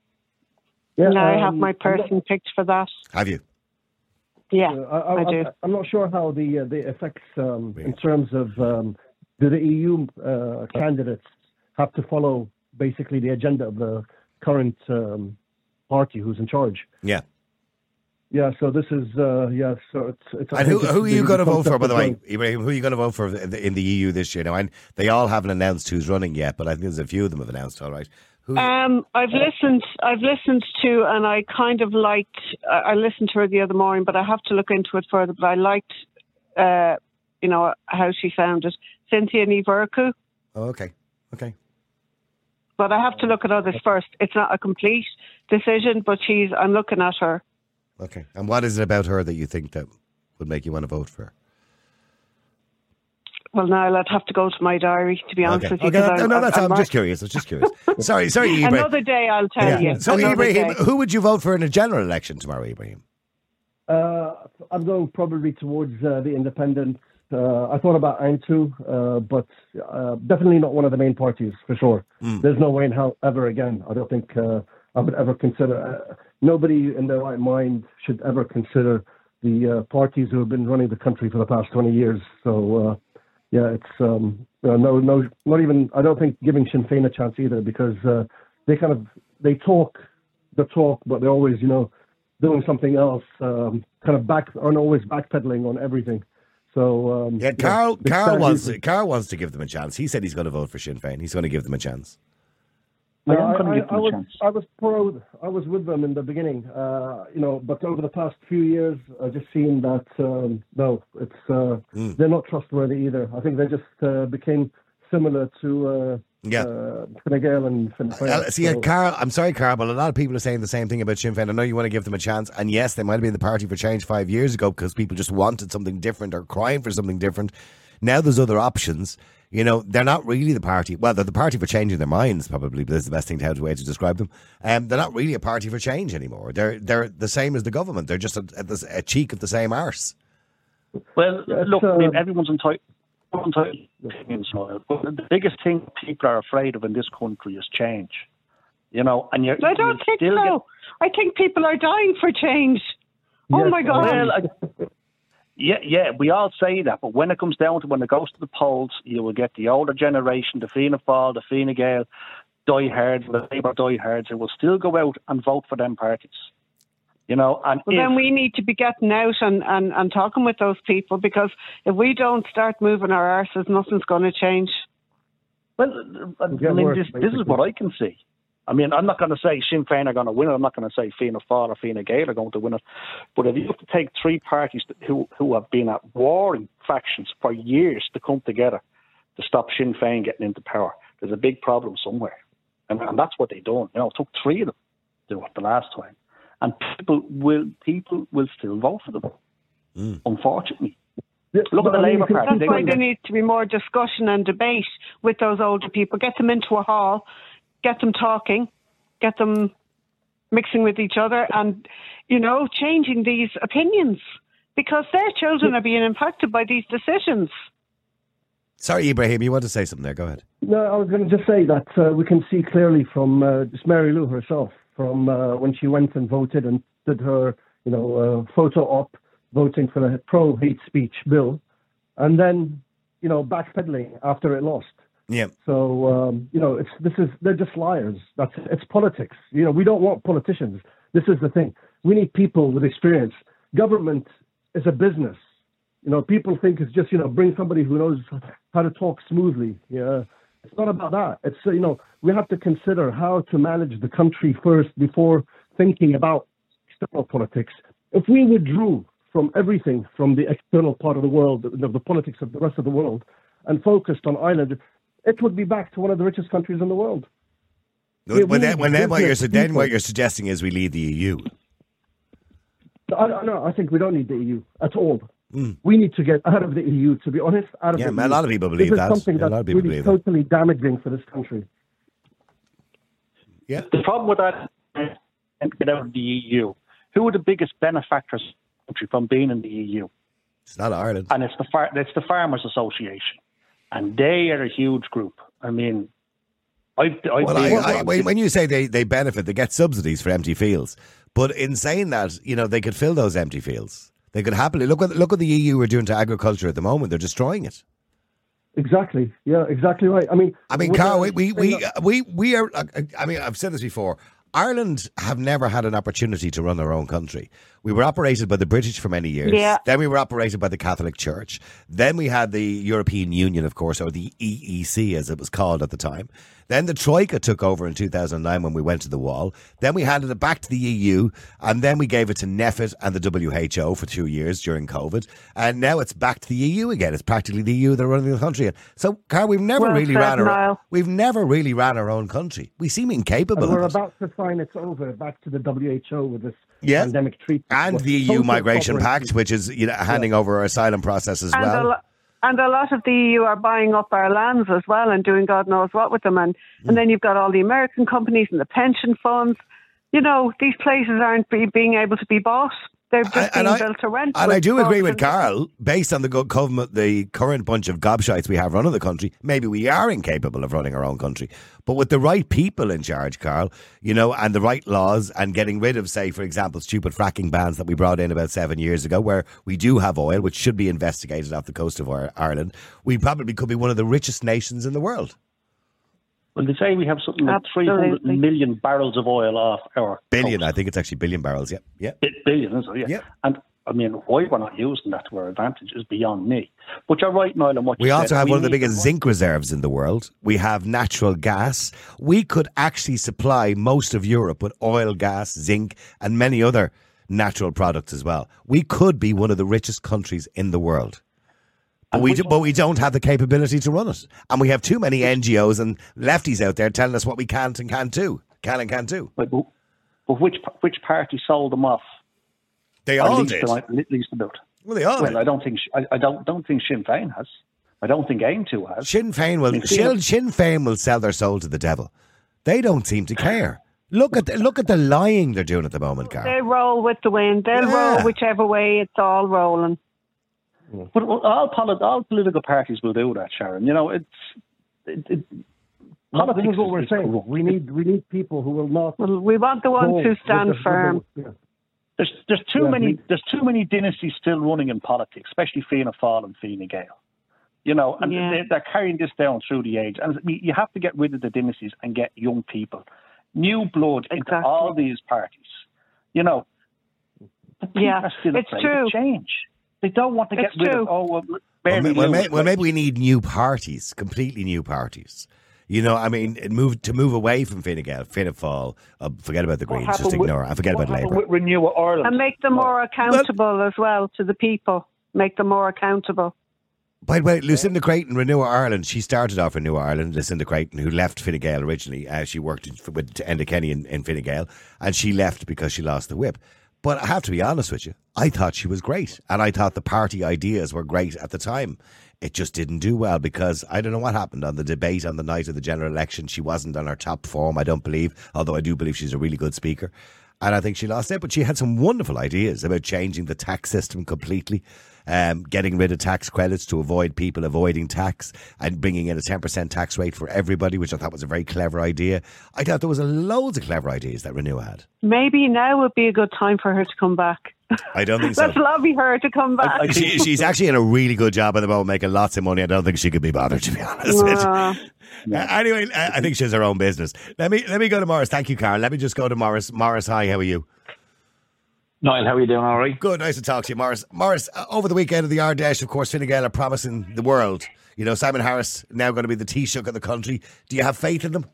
Yeah, And I have um, my I'm not- person picked for that. Have you? Yeah, Uh, I, I, I do. I'm, I'm not sure how the uh, the effects um, in terms of um, do the E U uh, candidates have to follow basically the agenda of the current um, party who's in charge. Yeah. Yeah, so this is uh, yeah, so it's. it's I And who, think who are it's you the- going to the vote for, by concept the of way, going- Ibrahim? Who are you going to vote for in the, in the E U this year? Now, and they all haven't announced who's running yet, but I think there's a few of them have announced, all right. Who, Um, I've listened. I've listened to, and I kind of liked. I I listened to her the other morning, but I have to look into it further. But I liked, uh, you know, how she sounded, Cynthia Ní Bhurcu. oh, okay, okay. But I have to look at others first. It's not a complete decision, but she's. I'm looking at her. Okay. And what is it about her that you think that would make you want to vote for her? Well, now I'd have to go to my diary, to be honest Okay. with you. Okay. 'cause No, I'm, no, that's, I'm, I'm I'm just curious. I was just curious. Sorry, sorry, Ibrahim. Another day, I'll tell you. So, Another Ibrahim, day. who would you vote for in a general election tomorrow, Ibrahim? Uh, I'm going probably towards uh, the independents. Uh, I thought about Aintu, uh, but uh, definitely not one of the main parties for sure. Mm. There's no way in hell ever again. I don't think uh, I would ever consider. Uh, nobody in their right mind should ever consider the uh, parties who have been running the country for the past twenty years. So uh, yeah, it's um, uh, no, no, not even. I don't think giving Sinn Féin a chance either, because uh, they kind of they talk the talk, but they're always, you know, doing something else, um, kind of back, aren't always backpedaling on everything. So um, Yeah, Carl. they Carl stand wants. easily. Carl wants to give them a chance. He said he's going to vote for Sinn Féin. He's going to give them a chance. No, I am I, gonna I, give them I a was chance. I was pro. I was with them in the beginning, uh, you know, but over the past few years, I've just seen that um, no, it's uh, Mm. they're not trustworthy either. I think they just uh, became similar to uh, Yeah. uh, Fine Gael and Fine Féin. Uh, see, uh, So- Carl, I'm sorry, Carl, but a lot of people are saying the same thing about Sinn Féin. I know you want to give them a chance, and yes, they might have been the party for change five years ago because people just wanted something different or crying for something different. Now there's other options. You know, they're not really the party. Well, they're the party for changing their minds, probably. But that's the best thing to way to describe them. Um, they're not really a party for change anymore. They're they're the same as the government. They're just a, a, a cheek of the same arse. Well, Yes, look, uh, I mean, everyone's entitled. entitled to opinions, Noel, but the biggest thing people are afraid of in this country is change. You know, and you're. I don't you think still so. I think people are dying for change. Oh Yes, my God. Well, I, yeah, yeah, we all say that, but when it comes down to when it goes to the polls, you will get the older generation, the Fianna Fáil, the Fine Gael, diehards, the Labour diehards, who will still go out and vote for them parties. You know, and Well, if, then we need to be getting out and, and, and talking with those people, because if we don't start moving our arses, nothing's going to change. well, I Get mean, worse, this, this is basically. what I can see. I mean, I'm not going to say Sinn Féin are going to win it. I'm not going to say Fianna Fáil or Fine Gael are going to win it. But if you have to take three parties that, who who have been at warring factions for years to come together to stop Sinn Féin getting into power, there's a big problem somewhere. And, and that's what they done. You know, it took three of them to do it the last time. And people will people will still vote for them, Mm. unfortunately. Yeah, Look at but the I mean, Labour you can Party. see That's why from there the- needs to be more discussion and debate with those older people. Get them into a hall, get them talking, get them mixing with each other and, you know, changing these opinions, because their children are being impacted by these decisions. Sorry, Ibrahim, you want to say something there? Go ahead. No, I was going to just say that uh, we can see clearly from uh, just Mary Lou herself, from uh, when she went and voted and did her, you know, uh, photo op, voting for the pro-hate speech bill, and then, you know, backpedaling after it lost. Yeah. So um, you know, it's this is they're just liars. That's it's politics. You know, we don't want politicians. This is the thing. We need people with experience. Government is a business. You know, people think it's just, you know, bring somebody who knows how to talk smoothly. Yeah, it's not about that. It's, you know, we have to consider how to manage the country first before thinking about external politics. If we withdrew from everything, from the external part of the world, the, the politics of the rest of the world, and focused on Ireland, it would be back to one of the richest countries in the world. Well, we then, need well, then, what you're, business then what people. you're suggesting is we leave the E U. I, I, no, I think we don't need the E U at all. Mm. We need to get out of the E U, to be honest, out of Yeah, the man, E a U. lot of people believe this that. is something Yeah, a that's lot of people really believe that. totally damaging for this country. Yeah. The problem with that is get out of the E U. Who are the biggest benefactors of the country from being in the E U? It's not Ireland. And it's the far, it's the Farmers Association, and they are a huge group. I mean, I've, I've Well, been- I, I, when when you say they, they benefit, they get subsidies for empty fields. But in saying that, you know, they could fill those empty fields. They could happily look what look what the E U are doing to agriculture at the moment. They're destroying it. Exactly. Yeah, exactly right. I mean, I mean, with Carl, the- we we we, we we are. I mean, I've said this before. Ireland have never had an opportunity to run their own country. We were operated by the British for many years. Yeah. Then we were operated by the Catholic Church. Then we had the European Union, of course, or the E E C as it was called at the time. Then the Troika took over in two thousand nine when we went to the wall. Then we handed it back to the E U, and then we gave it to NEFIT and the W H O for two years during COVID. And now it's back to the E U again. It's practically the E U that are running the country. So, Carl, we've never Well really said, ran our Niall. we've never really ran our own country. We seem incapable and we're of it. about to sign it's over back to the W H O with this Yeah. pandemic treatment. And What the E U total Migration cooperation. Pact, which is, you know, handing over our asylum process as And, well. a lo- and a lot of the E U are buying up our lands as well and doing God knows what with them. And, Hmm. and then you've got all the American companies and the pension funds. You know, these places aren't be, being able to be bought. They're just And- and being I- built to rent. And I do with agree with government- Carl, based on the good government, the current bunch of gobshites we have running the country, maybe we are incapable of running our own country. But with the right people in charge, Carl, you know, and the right laws and getting rid of, say, for example, stupid fracking bans that we brought in about seven years ago, where we do have oil, which should be investigated off the coast of our- Ireland, we probably could be one of the richest nations in the world. well, they say we have something like three hundred Absolutely. million barrels of oil off our Billion, coast. I think it's actually billion barrels, yeah. Yeah. Bi- billion, is it? Yeah. Yeah. And I mean, why we're not using that to our advantage is beyond me. But you're right, Niall, on what We you also said. have one of the need biggest zinc reserves in the world. We have natural gas. We could actually supply most of Europe with oil, gas, zinc, and many other natural products as well. We could be one of the richest countries in the world. But we, do, but we don't have the capability to run it. And we have too many N G Os and lefties out there telling us what we can't and can't do. Can and can't do. But, but which which party sold them off? They Or all least did. them- least them out? Well, they all Well, did. I don't think I, I don't don't think Sinn Féin has. I don't think aim to has. Sinn Féin will Sinn, Sinn Féin will sell their soul to the devil. They don't seem to care. Look at the, look at the lying they're doing at the moment, Carl. They roll with the wind. They'll Yeah. roll whichever way. It's all rolling. But all, poli- all political parties will do that, Sharon. You know, it's it, it, Well, this politics is what we're is saying. corrupt. We need we need people who will not. Well, we want the ones go who with stand the- with the- firm. yeah. There's there's too Yeah, many we- there's too many dynasties still running in politics, especially Fianna Fáil and Fine Gael. You know, and Yeah. they, they're carrying this down through the age. And you have to get rid of the dynasties and get young people, new blood into Exactly. all these parties. You know, the people Yeah, are still it's afraid true. of change. They don't want to It's get rid true. of oh well, Well, Mary well, Lou may, was well, great. maybe we need new parties, completely new parties. You know, I mean, it move to move away from Fine Gael, Fianna Fáil. Uh, forget about the What Greens. Just happened with- ignore. it. I forget what about happened Labour. with Renew Ireland. And make them more accountable as well to the people. Make them more accountable. By the way, Lucinda Creighton, Renew Ireland, she started off Renew Ireland, Lucinda Creighton, who left Fine Gael originally. Uh, she worked in, with Enda Kenny in, in Fine Gael, and she left because she lost the whip. But I have to be honest with you, I thought she was great, and I thought the party ideas were great at the time. It just didn't do well because I don't know what happened on the debate on the night of the general election. She wasn't on her top form, I don't believe, although I do believe she's a really good speaker. And I think she lost it, but she had some wonderful ideas about changing the tax system completely, um, getting rid of tax credits to avoid people avoiding tax and bringing in a ten percent tax rate for everybody, which I thought was a very clever idea. I thought there was a loads of clever ideas that Renew had. Maybe now would be a good time for her to come back. I don't think so. Let's lobby her to come back. I She, she's actually in a really good job at the moment, making lots of money. I don't think she could be bothered, to be honest. Uh, Uh, anyway, uh, I think she has her own business. Let me let me go to Morris. Thank you, Carl. Let me just go to Morris. Morris, hi, how are you? Niall, how are you doing? All right? Good, nice to talk to you, Morris. Morris, uh, over the weekend of the Ardèche, of course, Fine Gael are promising the world. You know, Simon Harris now going to be the Taoiseach of the country. Do you have faith in them?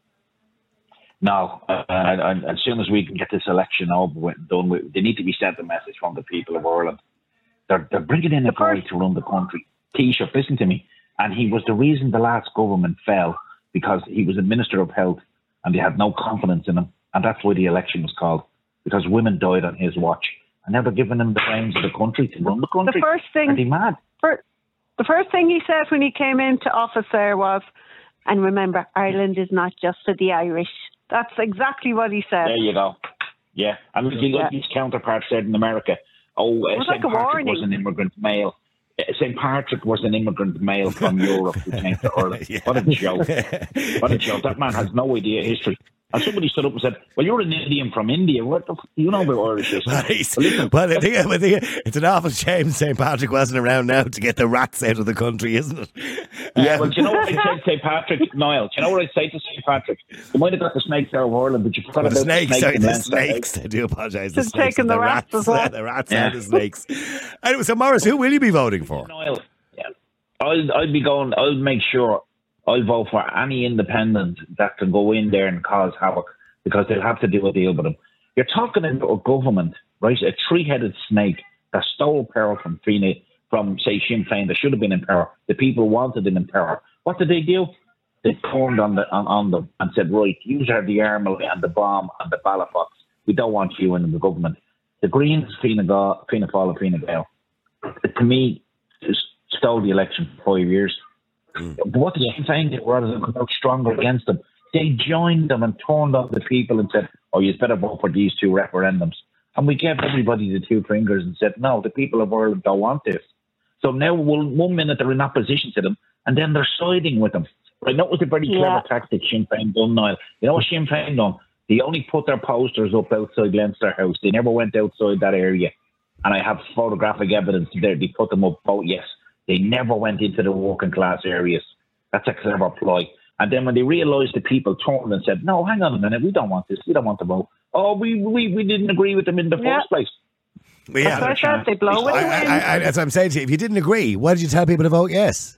No. Uh, and, and as soon as we can get this election over with, done with, they need to be sent a message from the people of Ireland. They're, they're bringing in a guy to run the country. Taoiseach, listen to me. And he was the reason the last government fell, because he was a Minister of Health and they had no confidence in him. And that's why the election was called, because women died on his watch. And now they're giving him the reins of the country to run the country. the first thing, Are they mad? fir- the first thing he said when he came into office there was, and remember, Ireland is not just for the Irish. That's exactly what he said. There you go. Yeah. And look, Yeah. like his counterpart said in America, oh, uh, was Saint like a Patrick was warning. an immigrant male. Uh, Saint Patrick was an immigrant male from Europe who came to Ireland. Yeah. What a joke. What a joke. That man has no idea history. And somebody stood up and said, well, you're an Indian from India. What the f- you know about Irish history? Right. Well, listen, Well, I think, I think it's an awful shame Saint Patrick wasn't around now to get the rats out of the country, isn't it? yeah, Um, well, do you know what I'd say to Saint Patrick, Niall? Do you know what I'd say to Saint Patrick? You might have got the snakes out of Ireland, but you forgot Well, about the snakes, the sorry, snakes. the in Leinster. snakes. I do apologise. The Just snakes taking and the rats as well. The rats Yeah. and the snakes. Anyway, so Morris, who will you be voting for? Niall, yeah, I'll, I'll be going, I'll make sure I'll vote for any independent that can go in there and cause havoc, because they'll have to do a deal with them. You're talking about a government, right, a three-headed snake that stole power from Fine, from, say, Sinn Féin, that should have been in power. The people wanted them in power. What did they do? They turned on, the, on, on them and said, right, you are the army and the bomb and the balafox. We don't want you in the government. The Greens, Fianna Gael, Fianna Fáil and Fine Gael, to me, just stole the election for five years. Mm. But what the Sinn Féin did, rather than come out stronger against them, they joined them and turned on the people and said, oh, you better vote for these two referendums. And we gave everybody the two fingers and said, no, the people of Ireland don't want this. So now we'll, one minute they're in opposition to them, and then they're siding with them. Right, that was a very Yeah. clever tactic Sinn Féin done, Niall. You know what Sinn Féin done? They only put their posters up outside Leinster House. They never went outside that area. And I have photographic evidence there. They put them up, vote yes. They never went into the working class areas. That's a clever ploy. And then when they realised the people turned and said, no, hang on a minute, we don't want this, we don't want to vote. Oh, we we, we didn't agree with them in the Yeah. first place. Well, yeah. That's what I said, they blow it I, away. I, I, that's what I'm saying to you. If you didn't agree, why did you tell people to vote yes?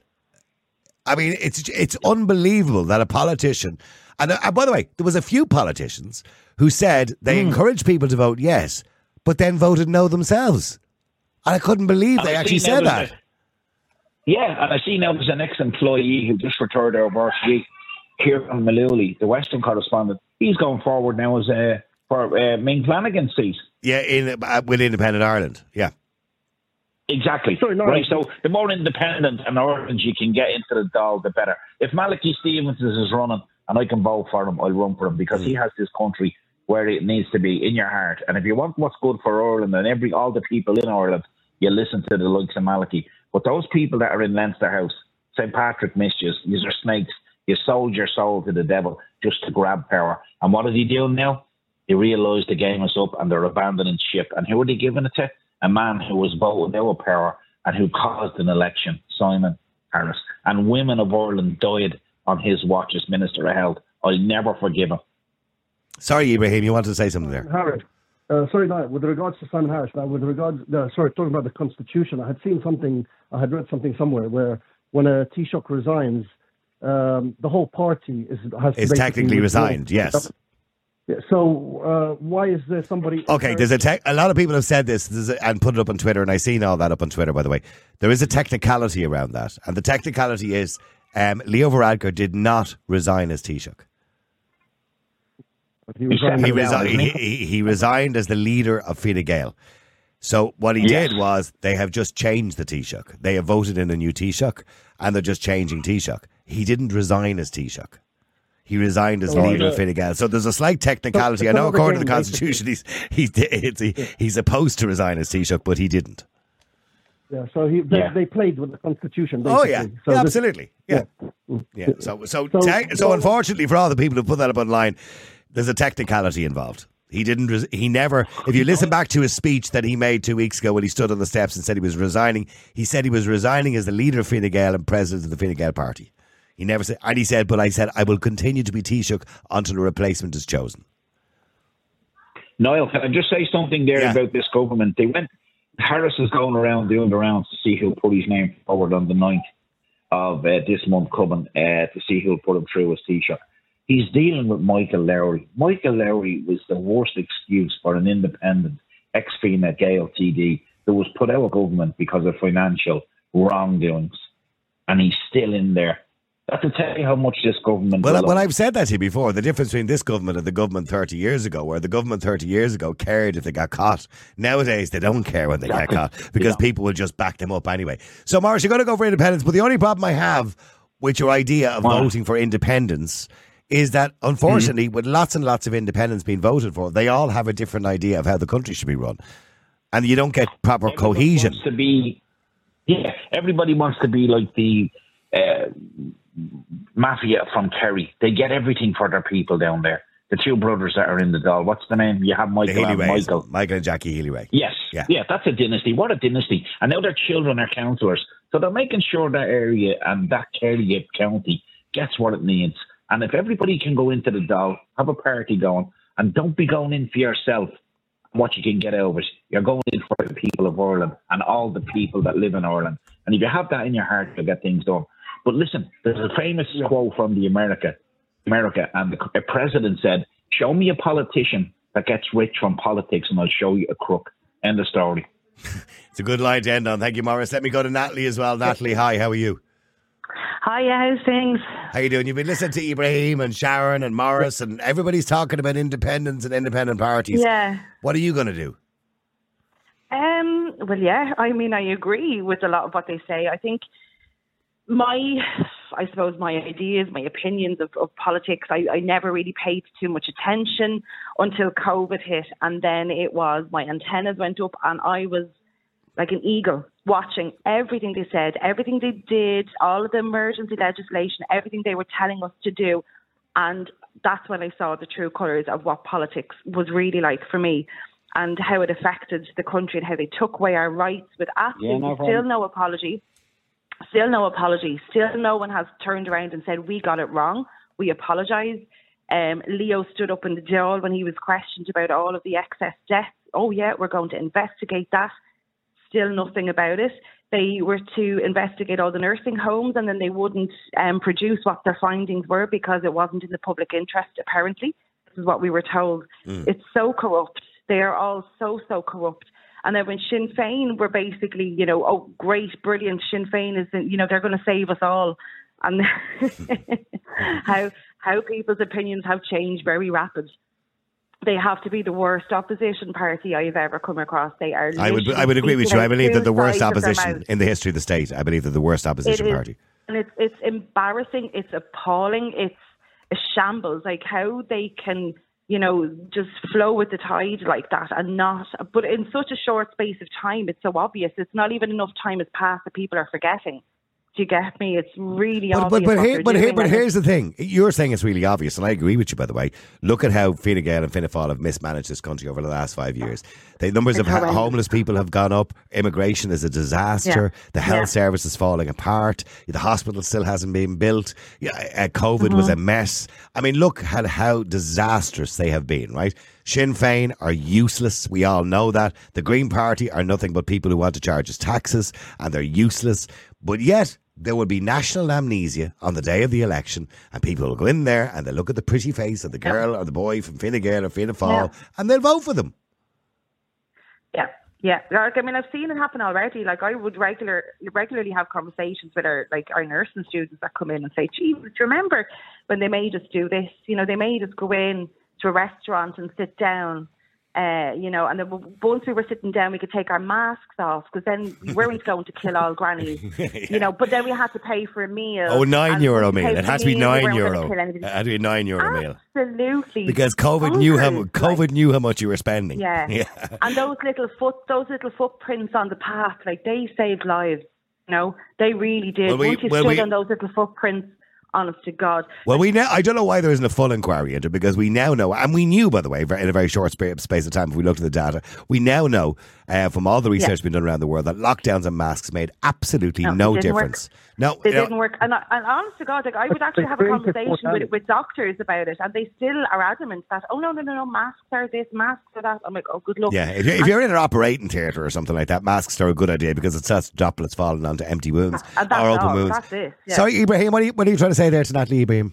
I mean, it's it's unbelievable that a politician, and, uh, and by the way, there was a few politicians who said they Mm. encouraged people to vote yes, but then voted no themselves. And I couldn't believe And they I actually see now said there's that. a- Yeah, and I see now there's an ex-employee who just retired out of R T E, Kieran Malooly, the Western correspondent. He's going forward now as a, for uh, Ming Flanagan's seat. Yeah, in uh, with Independent Ireland. Yeah. Exactly. Sorry, no, right. no. So the more independent and orange you can get into the Dáil, the better. If Malachy Stevens is running and I can vote for him, I'll run for him because mm. he has this country where it needs to be, in your heart. And if you want what's good for Ireland and every all the people in Ireland, you listen to the likes of Malachy. But those people that are in Leinster House, Saint Patrick missed you, these are snakes. You sold your soul to the devil just to grab power. And what is he doing now? He realised the game is up and they're abandoning ship. And who are they giving it to? A man who was voted out of power and who caused an election, Simon Harris. And women of Ireland died on his watch as Minister of Health. I'll never forgive him. Sorry, Ibrahim, you wanted to say something there. Harris. Uh, sorry, no, with regards to Simon Harris, now with regards, uh, sorry, talking about the Constitution, I had seen something, I had read something somewhere where when a Taoiseach resigns, um, the whole party is has is to technically resigned, yes. Yeah, so uh, why is there somebody... Okay, there's a te- a lot of people have said this a, and put it up on Twitter, and I've seen all that up on Twitter, by the way. There is a technicality around that, and the technicality is um, Leo Varadkar did not resign as Taoiseach. He resigned, he, resi- he, he, he resigned as the leader of Fine Gael. So what he yes. did was they have just changed the Taoiseach. They have voted in a new Taoiseach, and they're just changing Taoiseach. He didn't resign as Taoiseach. He resigned as oh, leader yeah. of Fine Gael. So there's a slight technicality. So, I know according to the Constitution, he's he's it's, he, he's supposed to resign as Taoiseach, but he didn't. Yeah, so he they, yeah. they played with the Constitution. Basically. Oh yeah, so yeah absolutely. Yeah, yeah. yeah. So so so, te- so unfortunately for all the people who put that up online, there's a technicality involved. He didn't. Res- he never. If you listen back to his speech that he made two weeks ago when he stood on the steps and said he was resigning, he said he was resigning as the leader of Fine Gael and president of the Fine Gael party. He never said, and he said, but I said, I will continue to be Taoiseach until a replacement is chosen. Niall, can I just say something there yeah. about this government? They went, Harris is going around doing the rounds to see who'll put his name forward on the ninth of uh, this month coming uh, to see who'll put him through as Taoiseach. He's dealing with Michael Lowry. Michael Lowry was the worst excuse for an independent ex-Fine Gael T D that was put out of government because of financial wrongdoings. And he's still in there. That's to tell you how much this government... Well, well, I've said that to you before. The difference between this government and the government thirty years ago, where the government thirty years ago cared if they got caught. Nowadays, they don't care when they exactly. get caught because yeah. people will just back them up anyway. So, Maurice, you're going to go for independence, but the only problem I have with your idea of wow. voting for independence is that, unfortunately, mm-hmm. with lots and lots of independents being voted for, they all have a different idea of how the country should be run. And you don't get proper everybody cohesion. Wants to be, yeah, everybody wants to be like the... Uh, mafia from Kerry. They get everything for their people down there. The two brothers that are in the Dáil. What's the name? You have Michael and Michael. Michael and Jackie Healy-Rae. Yes. Yeah. yeah, that's a dynasty. What a dynasty. And now their children are councillors. So they're making sure that area and that Kerry county gets what it needs. And if everybody can go into the Dáil, have a party going, and don't be going in for yourself and what you can get out of it. You're going in for the people of Ireland and all the people that live in Ireland. And if you have that in your heart, you'll get things done. But listen, there's a famous yeah. quote from the America, America, and the president said, "Show me a politician that gets rich from politics, and I'll show you a crook." End of story. It's a good line to end on. Thank you, Maurice. Let me go to Natalie as well. Natalie, hi. How are you? Hi, yeah, how's things? How you doing? You've been listening to Ibrahim and Sharon and Maurice, and everybody's talking about independence and independent parties. Yeah. What are you going to do? Um. Well, yeah. I mean, I agree with a lot of what they say. I think. My, I suppose my ideas, my opinions of, of politics, I, I never really paid too much attention until COVID hit. And then it was, my antennas went up and I was like an eagle watching everything they said, everything they did, all of the emergency legislation, everything they were telling us to do. And that's when I saw the true colours of what politics was really like for me and how it affected the country and how they took away our rights with absolutely yeah, no still no apology. Still no apology. Still no one has turned around and said, we got it wrong. We apologise. Um, Leo stood up in the Dáil when he was questioned about all of the excess deaths. Oh, yeah, we're going to investigate that. Still nothing about it. They were to investigate all the nursing homes and then they wouldn't um, produce what their findings were because it wasn't in the public interest, apparently. This is what we were told. Mm. It's so corrupt. They are all so, so corrupt. And then when Sinn Féin were basically, you know, oh, great, brilliant, Sinn Féin is, you know, they're going to save us all. And how how people's opinions have changed very rapid. they have to be the worst opposition party I've ever come across. They are. I would I would agree with you. I believe they're the worst opposition in the history of the state. I believe they're the worst opposition it is, party. And it's it's embarrassing. It's appalling. It's a shambles. Like how they can, you know, just flow with the tide like that and not. But in such a short space of time, it's so obvious. It's not even enough time has passed that people are forgetting. Do you get me? It's really but, obvious. But, but, what here, but, here, but here's the thing. You're saying it's really obvious, and I agree with you, by the way. Look at how Fine Gael and Fianna Fáil have mismanaged this country over the last five years. The numbers it's of horrendous. homeless people have gone up. Immigration is a disaster. Yeah. The health yeah. service is falling apart. The hospital still hasn't been built. Yeah, uh, COVID mm-hmm. was a mess. I mean, look at how disastrous they have been, right? Sinn Féin are useless. We all know that. The Green Party are nothing but people who want to charge us taxes, and they're useless. But yet, there will be national amnesia on the day of the election, and people will go in there and they'll look at the pretty face of the girl or the boy from Fine Gael or Fianna Fáil, yeah. and they'll vote for them. Yeah, yeah. Like, I mean, I've seen it happen already. Like, I would regular regularly have conversations with our like our nursing students that come in and say, "Gee, do you remember when they made us do this? You know, they made us go in to a restaurant and sit down." Uh, you know, and then once we were sitting down, we could take our masks off because then we weren't going to kill all grannies, yeah. you know. But then we had to pay for a meal. Oh, nine euro meal. It had to be nine euro. It had to be nine euro meal. Absolutely. Because COVID Bonkers. knew how COVID like, knew how much you were spending. Yeah. yeah. And those little foot, those little footprints on the path, like they saved lives. You know, they really did. Well, we, once you well, stood we, on those little footprints. Honest to God. Well, we now, I don't know why there isn't a full inquiry into it, because we now know, and we knew, by the way, in a very short space of time, if we looked at the data, we now know uh, from all the research yeah. being done around the world that lockdowns and masks made absolutely no, no difference. Work. No, They no. didn't work. And, I, and honest to God, like, I would actually have a conversation with, with doctors about it, and they still are adamant that, oh, no, no, no, no, masks are this, masks are that. I'm like, oh, good luck. Yeah, if you're, if you're in an operating theatre or something like that, masks are a good idea because it starts droplets falling onto empty wounds and that's or open all. wounds. That's it. Yeah. Sorry, Ibrahim, what are, you, what are you trying to say there to Natalie, Ibrahim?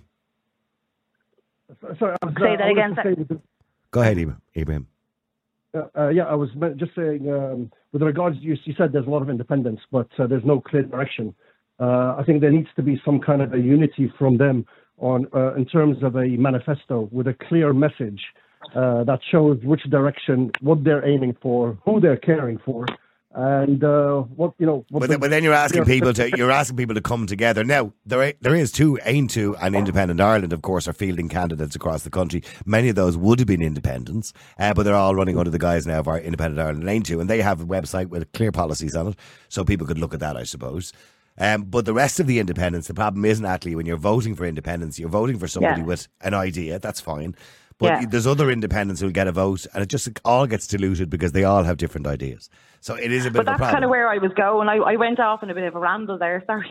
Sorry, I was, say uh, that again. The, Go ahead, Ibrahim. Uh, uh, yeah, I was just saying, um, with regards, you, you said there's a lot of independence, but uh, there's no clear direction. Uh, I think there needs to be some kind of a unity from them on uh, in terms of a manifesto with a clear message uh, that shows which direction, what they're aiming for, who they're caring for, and uh, what you know. What but, the, then, but then you're asking people to you're asking people to come together. Now there there is two Aontú and Independent Ireland, of course, are fielding candidates across the country. Many of those would have been independents, uh, but they're all running under the guise now of our Independent Ireland and Aontú, and they have a website with clear policies on it, so people could look at that, I suppose. Um, but the rest of the independents, the problem isn't actually when you're voting for independence, you're voting for somebody yeah. with an idea. That's fine. But yeah. there's other independents who'll get a vote, and it just all gets diluted because they all have different ideas. So it is a bit but of a that's problem. kind of where I was going. I, I went off on a bit of a ramble there. Sorry,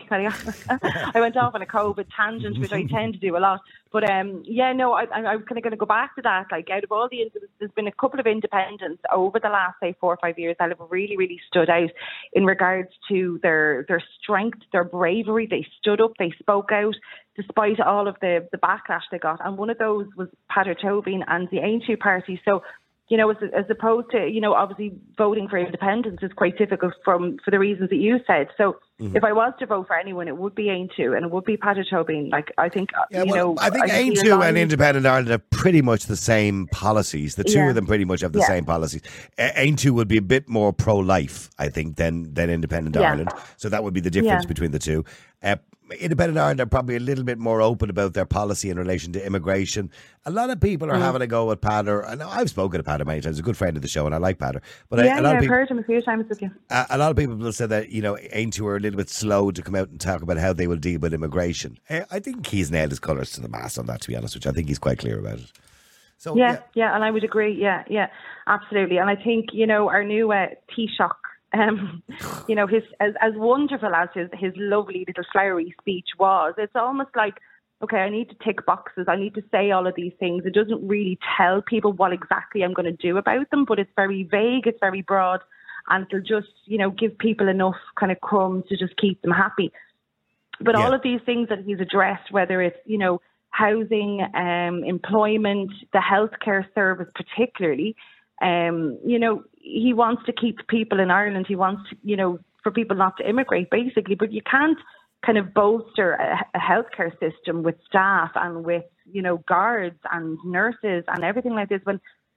I went off on a COVID tangent, which I tend to do a lot. But um, yeah, no, I, I, I'm kind of going to go back to that. Like, out of all the, there's been a couple of independents over the last, say, four or five years that have really, really stood out in regards to their their strength, their bravery. They stood up, they spoke out, despite all of the, the backlash they got. And one of those was Peadar Tóibín and the Aontú party. So, you know, as, as opposed to, you know, obviously voting for independence is quite difficult from for the reasons that you said. So mm-hmm. if I was to vote for anyone, it would be Aontú and it would be Peadar Tóibín. Like, I think, yeah, you well, know... I think Aontú and Independent Ireland have pretty much the same policies. The two yeah. of them pretty much have the yeah. same policies. Aontú would be a bit more pro-life, I think, than, than Independent yeah. Ireland. So that would be the difference yeah. between the two. Uh, Independent Ireland are probably a little bit more open about their policy in relation to immigration. A lot of people are mm. having a go at Peadar. I know I've spoken to Peadar many times. He's a good friend of the show, and I like Peadar. But yeah, I, a lot yeah, of people, I've heard him a few times with you. A, a lot of people will say that, you know, Aontú are a little bit slow to come out and talk about how they will deal with immigration. I think he's nailed his colours to the mast on that, to be honest, which I think he's quite clear about it. So yeah, yeah, yeah, and I would agree. Yeah, yeah, absolutely. And I think, you know, our new uh, Taoiseach, Um, you know, his as, as wonderful as his, his lovely little flowery speech was, it's almost like, okay, I need to tick boxes. I need to say all of these things. It doesn't really tell people what exactly I'm going to do about them, but it's very vague, it's very broad, and it'll just, you know, give people enough kind of crumbs to just keep them happy. But yeah. all of these things that he's addressed, whether it's, you know, housing, um, employment, the healthcare service particularly, um, you know, he wants to keep people in Ireland. He wants, to, you know, for people not to immigrate, basically. But you can't kind of bolster a, a healthcare system with staff and with, you know, guards and nurses and everything like this when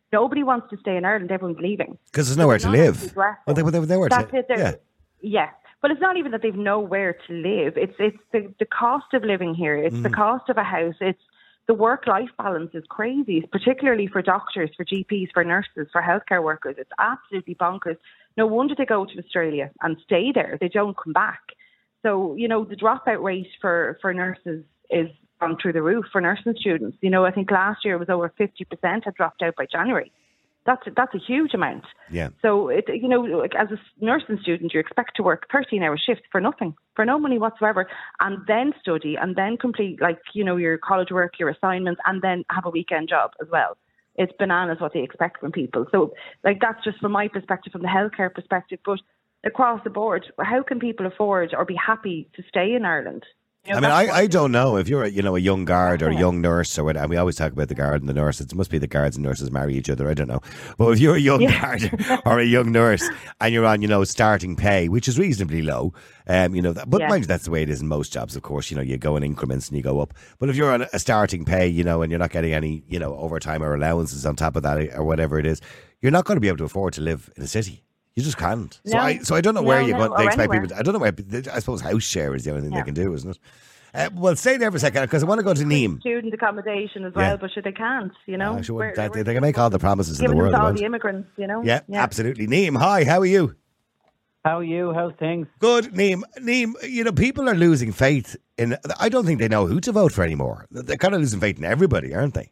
Nobody wants to stay in Ireland. Everyone's leaving. Because there's nowhere to live. Well, they, they, they were That's to, it. Yeah. yeah. But it's not even that they've nowhere to live. It's it's the, the cost of living here. It's mm. the cost of a house. It's the work-life balance is crazy, particularly for doctors, for G Ps, for nurses, for healthcare workers. It's absolutely bonkers. No wonder they go to Australia and stay there. They don't come back. So, you know, the dropout rate for, for nurses is gone through the roof for nursing students. You know, I think last year it was over fifty percent had dropped out by January. That's a, that's a huge amount. Yeah. So, it, you know, like as a nursing student, you expect to work thirteen-hour shifts for nothing, for no money whatsoever, and then study and then complete, like, you know, your college work, your assignments, and then have a weekend job as well. It's bananas what they expect from people. So, like, that's just from my perspective, from the healthcare perspective. But across the board, how can people afford or be happy to stay in Ireland? You know, I mean, I, I don't know if you're, a, you know, a young guard or a young nurse or whatever. And we always talk about the guard and the nurse. It must be the guards and nurses marry each other. I don't know. But if you're a young yeah. guard or a young nurse and you're on, you know, starting pay, which is reasonably low, um, you know, that, but yeah. mind you, that's the way it is in most jobs, of course. You know, you go in increments and you go up. But if you're on a starting pay, you know, and you're not getting any, you know, overtime or allowances on top of that or whatever it is, you're not going to be able to afford to live in a city. You just can't. No. So I, so I don't know where no, you no, go. They expect anywhere. people. To, I don't know where. I suppose house share is the only thing yeah. they can do, isn't it? Uh, well, stay there for a second because I want to go to Neem. Student accommodation as well, yeah. but sure they can't, you know. Uh, sure, where, that, where, they can make all the promises in the world. Giving all the immigrants, you know. Yeah, yeah, absolutely. Neem, hi, how are you? How are you? How's things? Good, Neem. Neem, you know, people are losing faith in. I don't think they know who to vote for anymore. They're kind of losing faith in everybody, aren't they?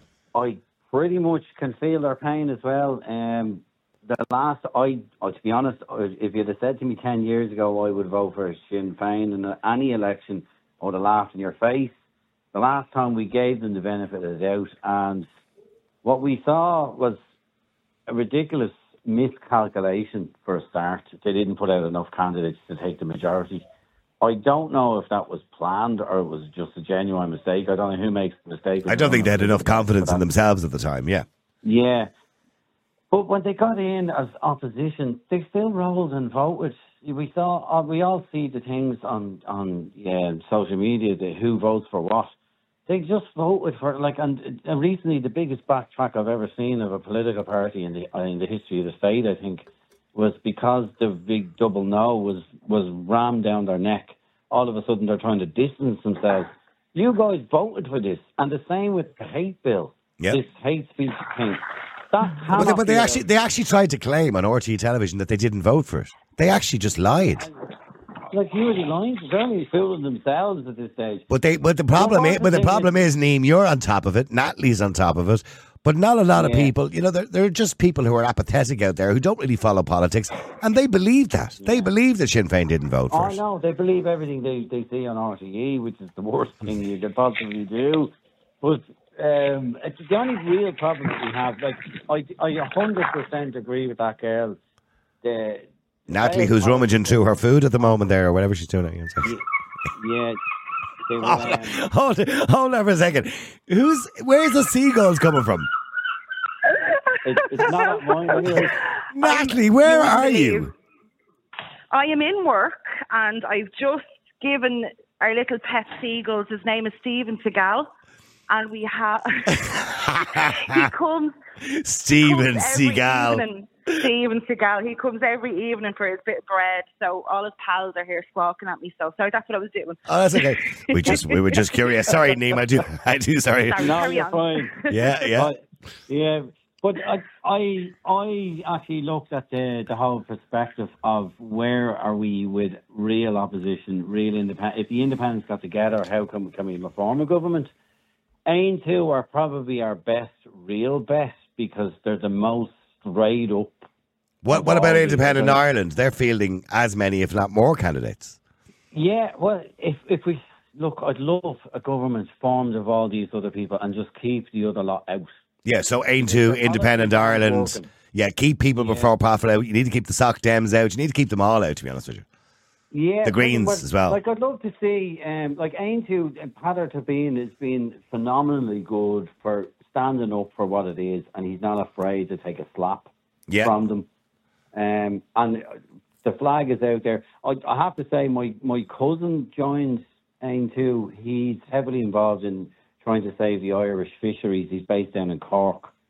I pretty much can feel their pain as well. Um, the last, I, oh, to be honest, if you'd have said to me ten years ago I would vote for Sinn Féin in any election, I would have laughed in your face. The last time we gave them the benefit of the doubt, and what we saw was a ridiculous miscalculation for a start. They didn't put out enough candidates to take the majority. I don't know if that was planned or it was just a genuine mistake. I don't know who makes the mistake. I don't think they had enough confidence in themselves at the time, yeah. Yeah. But when they got in as opposition, they still rolled and voted. We saw, we all see the things on on yeah, social media, the who votes for what. They just voted for like, and, and recently the biggest backtrack I've ever seen of a political party in the in the history of the state, I think, was because the big double no was was rammed down their neck. All of a sudden they're trying to distance themselves. You guys voted for this, and the same with the hate bill. Yep. This hate speech thing. But they, but they actually they actually tried to claim on R T E television that they didn't vote for it. They actually just lied. Like, who are they lying to? They're only fooling themselves at this stage. But they but the problem is, but the problem is, Neem, you're on top of it. Natalie's on top of it. But not a lot of yeah. people, you know, there there are just people who are apathetic out there who don't really follow politics, and they believe that. Yeah. They believe that Sinn Féin didn't vote for oh, it. Oh no, they believe everything they, they see on R T E, which is the worst thing you could possibly do. But Um, it's the only real problem that we have. Like, I, I one hundred percent agree with that girl. The, Natalie, who's rummaging through her food at the moment there, or whatever she's doing. Yeah. yeah they were, hold, um, hold, hold on for a second. Who's, where's the seagulls coming from? It, it's not at mine anyway. Natalie, where are you? I am in work, and I've just given our little pet seagulls, his name is Steven Seagal. And we have, he comes, Steven Seagal. Evening. Steven Seagal. He comes every evening for his bit of bread. So all his pals are here squawking at me. So sorry, that's what I was doing. Oh, that's okay. We just we were just curious. Sorry, Neem. I do. I do. Sorry. sorry no, you're on. fine. Yeah, yeah, but, yeah. But I, I, I actually looked at the the whole perspective of where are we with real opposition, real independent. If the independents got together, how come can we form a government? Ain two are probably our best real bet because they're the most straight up. What What about Independent Ireland? They're fielding as many, if not more, candidates. Yeah, well, if if we look, I'd love a government formed of all these other people and just keep the other lot out. Yeah, so Ain two, Independent Ireland. Working. Yeah, keep people yeah. before profit out. You need to keep the Soc Dems out. You need to keep them all out, to be honest with you. Yeah, the Greens but, as well. Like, I'd love to see, um, like, Ain two, Peadar Tóibín has been phenomenally good for standing up for what it is, and he's not afraid to take a slap yeah. from them. Um, and the flag is out there. I, I have to say, my, my cousin joined Ain two. He's heavily involved in trying to save the Irish fisheries. He's based down in Cork.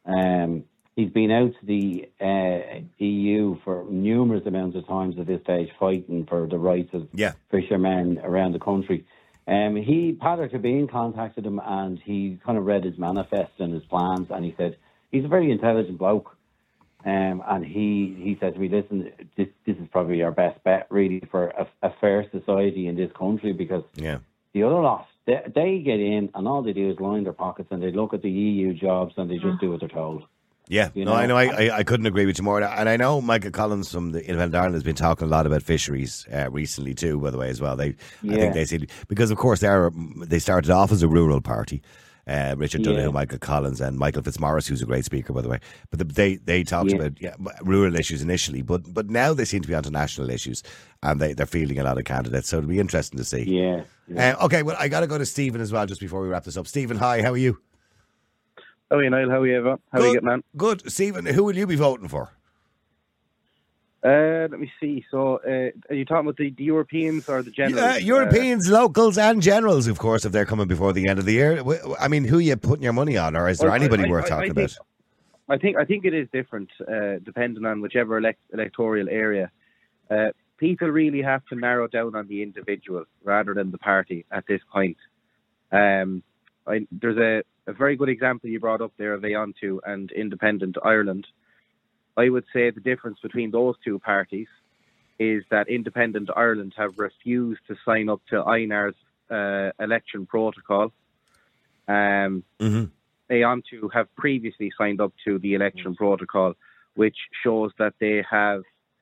Um, he's been out to the uh, E U for numerous amounts of times at this stage, fighting for the rights of yeah. fishermen around the country. Um, he, Patrick Tabine contacted him, and he kind of read his manifest and his plans, and he said he's a very intelligent bloke. Um, and he, he said to me, listen, this this is probably our best bet, really, for a, a fair society in this country, because yeah. the other lot, they, they get in and all they do is line their pockets and they look at the E U jobs and they just mm. do what they're told. Yeah, you no, know? I know. I, I, I couldn't agree with you more. And I know Michael Collins from the Independent Ireland has been talking a lot about fisheries uh, recently too, by the way, as well. They, yeah. I think they said, because of course they are, they started off as a rural party. Uh, Richard Donoghue, yeah. Michael Collins, and Michael Fitzmaurice, who's a great speaker, by the way. But the, they they talked yeah. about yeah, rural issues initially, but but now they seem to be onto national issues, and they, they're fielding a lot of candidates. So it'll be interesting to see. Yeah. yeah. Uh, okay, well, I got to go to Stephen as well just before we wrap this up. Stephen, hi, how are you? How are you, Niall? How are you, Eva? How good, are you getting on? Good. Stephen, who will you be voting for? Uh, let me see. So, uh, are you talking about the, the Europeans or the generals? Yeah, Europeans, uh, locals, and generals, of course, if they're coming before the end of the year. I mean, who are you putting your money on, or is there well, anybody I, worth I, talking I think, about? I think I think it is different, uh, depending on whichever elect, electoral area. Uh, people really have to narrow down on the individual rather than the party at this point. Um, I, there's a, a very good example you brought up there of Aontu and Independent Ireland. I would say the difference between those two parties is that Independent Ireland have refused to sign up to I N R's uh, election protocol. Um, mm-hmm. Aontu have previously signed up to the election protocol, which shows that they have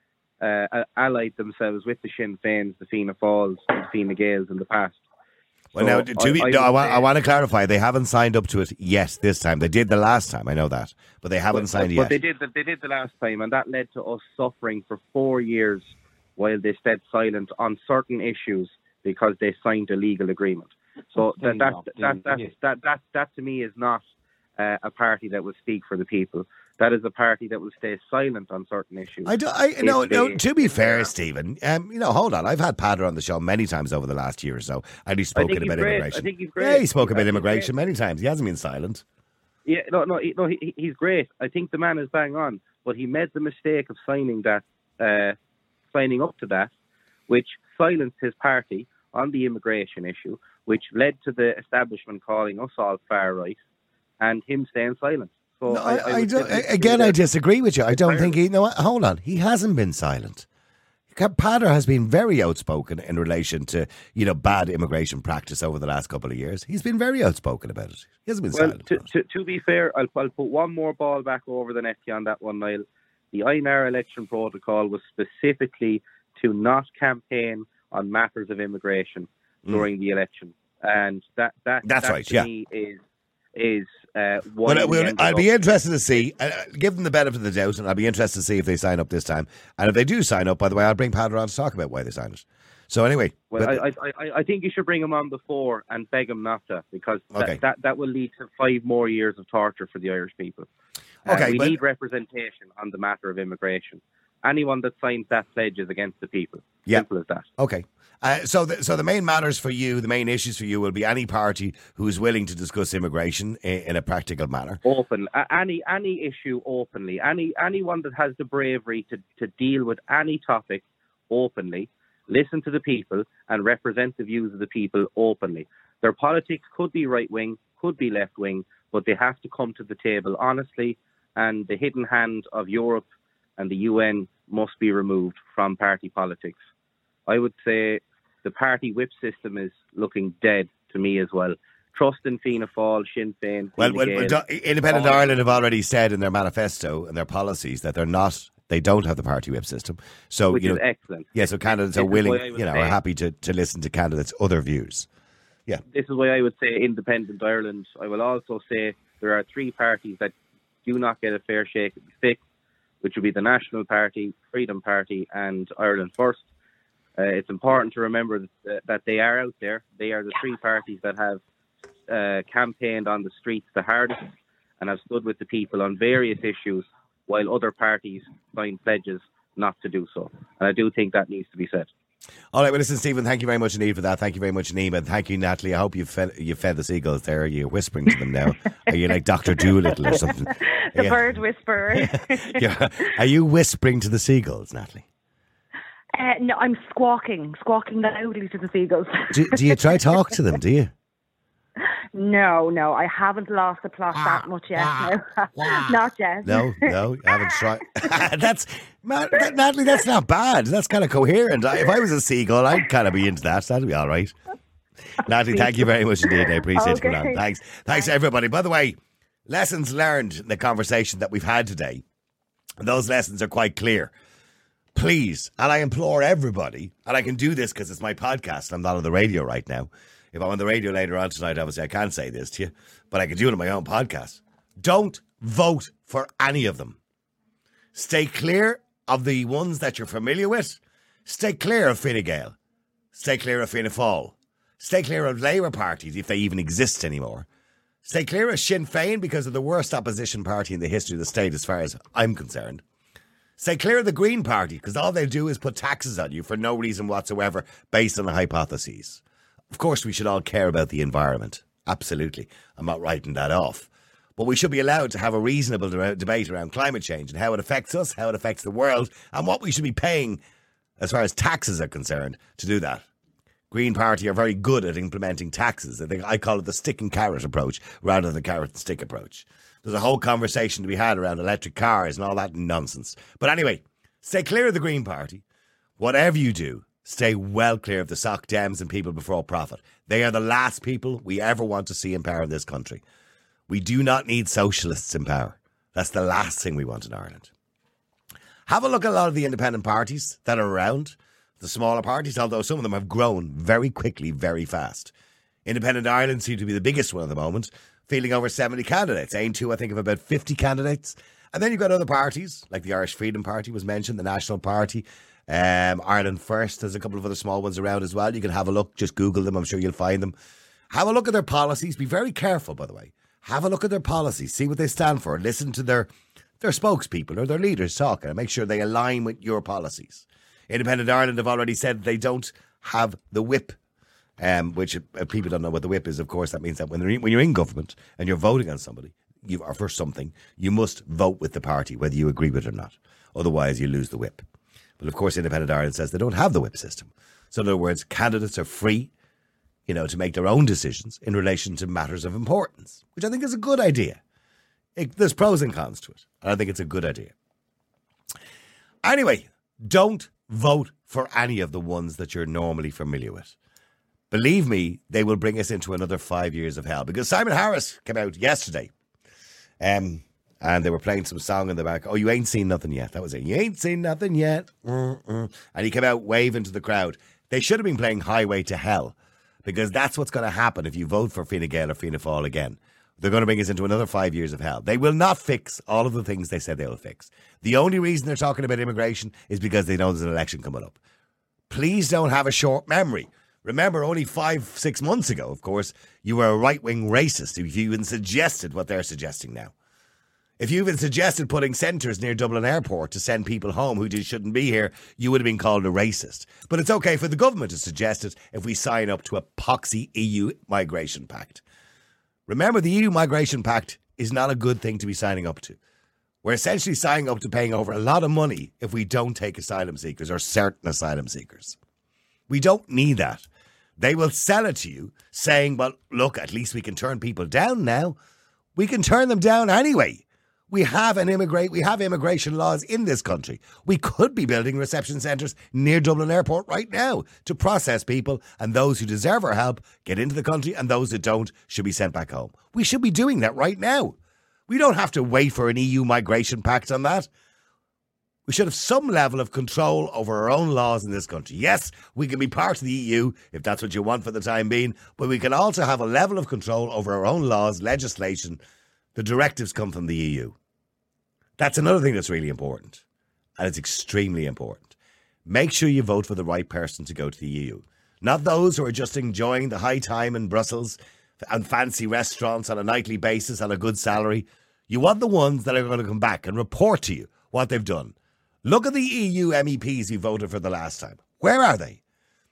uh, allied themselves with the Sinn Féins, the Fianna Fáils, and the Fine Gaels in the past. Well, so now, to be, I, I, no, I, want, I want to clarify. They haven't signed up to it yet this time. They did the last time, I know that. But they haven't but, signed but, yet. But they did, the, they did the last time, and that led to us suffering for four years while they stayed silent on certain issues because they signed a legal agreement. So that that, that, that, that, that, that, that to me is not uh, a party that will speak for the people. That is a party that will stay silent on certain issues. I do, I, no, no, to be fair, Stephen, um, you know, hold on. I've had Padder on the show many times over the last year or so, and he's spoken about great. immigration. I think he's great. Yeah, he spoke about immigration many times. He hasn't been silent. Yeah, no, no, he, no, he, he's great. I think the man is bang on, but he made the mistake of signing that, uh, signing up to that, which silenced his party on the immigration issue, which led to the establishment calling us all far right, and him staying silent. So no, I, I, I I don't, again, I disagree with you. I don't think he. No, hold on. He hasn't been silent. Padder has been very outspoken in relation to, you know, bad immigration practice over the last couple of years. He's been very outspoken about it. He hasn't been well, silent. To, to, to be fair, I'll, I'll put one more ball back over the net on that one, Niall. The I N R election protocol was specifically to not campaign on matters of immigration mm. during the election, and that that that's that right. To yeah, me is is uh, one. Well, we'll, I'll be interested to see. Uh, give them the benefit of the doubt, and I'll be interested to see if they sign up this time. And if they do sign up, by the way, I'll bring Padder on to talk about why they signed it. So anyway, well, but, I, I I think you should bring him on before and beg him not to, because that okay. that, that will lead to five more years of torture for the Irish people. Uh, okay, we but, need representation on the matter of immigration. Anyone that signs that pledge is against the people. Yeah. Simple as that. Okay. Uh, so, the, so the main matters for you, the main issues for you, will be any party who is willing to discuss immigration in, in a practical manner. Open uh, any any issue openly. Any anyone that has the bravery to, to deal with any topic openly, listen to the people and represent the views of the people openly. Their politics could be right wing, could be left wing, but they have to come to the table honestly. And the hidden hand of Europe and the U N must be removed from party politics. I would say the party whip system is looking dead to me as well. Trust in Fianna Fáil, Sinn Féin. Well, well, well Independent Ireland have already said in their manifesto and their policies that they're not, they don't have the party whip system. So, Which you know, is excellent. Yeah, so candidates this are willing, you know, say, are happy to, to listen to candidates' other views. Yeah. This is why I would say Independent Ireland. I will also say there are three parties that do not get a fair shake of the stick, which would be the National Party, Freedom Party and Ireland First. Uh, it's important to remember that, that they are out there. They are the three parties that have uh, campaigned on the streets the hardest and have stood with the people on various issues, while other parties sign pledges not to do so. And I do think that needs to be said. All right, well, listen, Stephen, thank you very much indeed for that. Thank you very much, Nima. And thank you, Natalie. I hope you fed you fed the seagulls there. Are you whispering to them now? Are you like Doctor Doolittle or something? The you, bird whisperer. yeah. Are you whispering to the seagulls, Natalie? Uh, no, I'm squawking, squawking loudly to the seagulls. do, do you try talk to them, do you? No, no, I haven't lost the plot that much yet. No. Not yet. No, no, you haven't tried. That's, that, Natalie, that's not bad. That's kind of coherent. If I was a seagull, I'd kind of be into that. That'd be all right. Natalie, thank you very much indeed. I appreciate okay. you coming on. Thanks. Thanks, everybody. By the way, lessons learned in the conversation that we've had today. Those lessons are quite clear. Please, and I implore everybody, and I can do this because it's my podcast. I'm not on the radio right now. If I'm on the radio later on tonight, obviously I can't say this to you, but I can do it on my own podcast. Don't vote for any of them. Stay clear of the ones that you're familiar with. Stay clear of Fine Gael. Stay clear of Fianna Fáil. Stay clear of Labour parties, if they even exist anymore. Stay clear of Sinn Féin because they're the worst opposition party in the history of the state as far as I'm concerned. Stay clear of the Green Party because all they do is put taxes on you for no reason whatsoever based on hypotheses. Of course, we should all care about the environment. Absolutely. I'm not writing that off. But we should be allowed to have a reasonable de- debate around climate change and how it affects us, how it affects the world, and what we should be paying as far as taxes are concerned to do that. Green Party are very good at implementing taxes. I think I call it the stick and carrot approach rather than the carrot and stick approach. There's a whole conversation to be had around electric cars and all that nonsense. But anyway, stay clear of the Green Party. Whatever you do, stay well clear of the Soc Dems and people before profit. They are the last people we ever want to see in power in this country. We do not need socialists in power. That's the last thing we want in Ireland. Have a look at a lot of the independent parties that are around. The smaller parties, although some of them have grown very quickly, very fast. Independent Ireland seem to be the biggest one at the moment, fielding over seventy candidates. Aim to, I think, of about fifty candidates. And then you've got other parties, like the Irish Freedom Party was mentioned, the National Party. Um, Ireland First, there's a couple of other small ones around as well. You can have a look, just Google them, I'm sure you'll find them. Have a look at their policies. Be very careful, by the way. Have a look at their policies, see what they stand for, listen to their, their spokespeople or their leaders talking and make sure they align with your policies. Independent Ireland have already said they don't have the whip, um, which uh, people don't know what the whip is, of course. That means that when, when you're in government and you're voting on somebody you or for something, you must vote with the party, whether you agree with it or not. Otherwise, you lose the whip. But of course, Independent Ireland says they don't have the whip system. So in other words, candidates are free, you know, to make their own decisions in relation to matters of importance, which I think is a good idea. It, there's pros and cons to it. And I think it's a good idea. Anyway, don't vote for any of the ones that you're normally familiar with. Believe me, they will bring us into another five years of hell. Because Simon Harris came out yesterday. Um... And they were playing some song in the back. Oh, you ain't seen nothing yet. That was it. You ain't seen nothing yet. Mm-mm. And he came out waving to the crowd. They should have been playing Highway to Hell. Because that's what's going to happen if you vote for Fine Gael or Fianna Fáil again. They're going to bring us into another five years of hell. They will not fix all of the things they said they will fix. The only reason they're talking about immigration is because they know there's an election coming up. Please don't have a short memory. Remember, only five, six months ago, of course, you were a right-wing racist if you even suggested what they're suggesting now. If you even suggested putting centres near Dublin Airport to send people home who just shouldn't be here, you would have been called a racist. But it's okay for the government to suggest it if we sign up to a poxy E U migration pact. Remember, the E U migration pact is not a good thing to be signing up to. We're essentially signing up to paying over a lot of money if we don't take asylum seekers or certain asylum seekers. We don't need that. They will sell it to you saying, well, look, at least we can turn people down now. We can turn them down anyway. We have an immigrate. We have immigration laws in this country. We could be building reception centres near Dublin Airport right now to process people, and those who deserve our help get into the country, and those that don't should be sent back home. We should be doing that right now. We don't have to wait for an E U migration pact on that. We should have some level of control over our own laws in this country. Yes, we can be part of the E U if that's what you want for the time being, but we can also have a level of control over our own laws, legislation. The directives come from the E U. That's another thing that's really important. And it's extremely important. Make sure you vote for the right person to go to the E U. Not those who are just enjoying the high time in Brussels and fancy restaurants on a nightly basis on a good salary. You want the ones that are going to come back and report to you what they've done. Look at the E U M E Ps who voted for the last time. Where are they?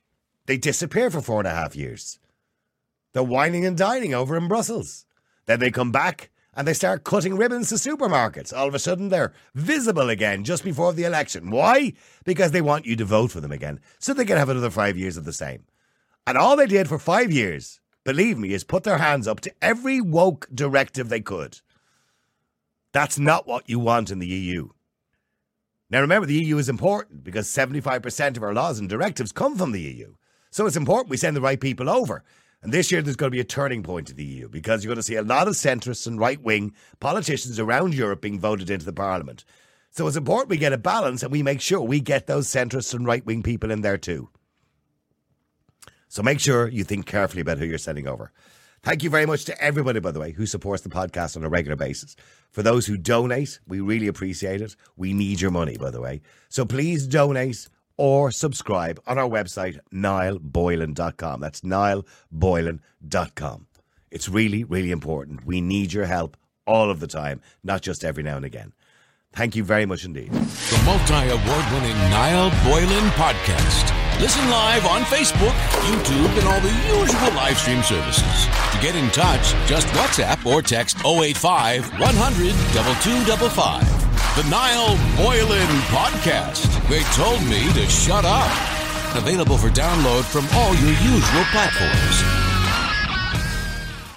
They disappear for four and a half years. They're whining and dining over in Brussels. Then they come back and they start cutting ribbons to supermarkets. All of a sudden, they're visible again just before the election. Why? Because they want you to vote for them again, so they can have another five years of the same. And all they did for five years, believe me, is put their hands up to every woke directive they could. That's not what you want in the E U. Now, remember, the E U is important because seventy-five percent of our laws and directives come from the E U. So it's important we send the right people over. And this year there's going to be a turning point in the E U because you're going to see a lot of centrists and right-wing politicians around Europe being voted into the parliament. So it's important we get a balance and we make sure we get those centrists and right-wing people in there too. So make sure you think carefully about who you're sending over. Thank you very much to everybody, by the way, who supports the podcast on a regular basis. For those who donate, we really appreciate it. We need your money, by the way. So please donate or subscribe on our website, niall boylan dot com. That's niall boylan dot com. It's really, really important. We need your help all of the time, not just every now and again. Thank you very much indeed. The multi-award-winning Niall Boylan Podcast. Listen live on Facebook, YouTube, and all the usual live stream services. To get in touch, just WhatsApp or text oh eight five, one hundred, two two five five. The Niall Boylan Podcast. They told me to shut up. Available for download from all your usual platforms.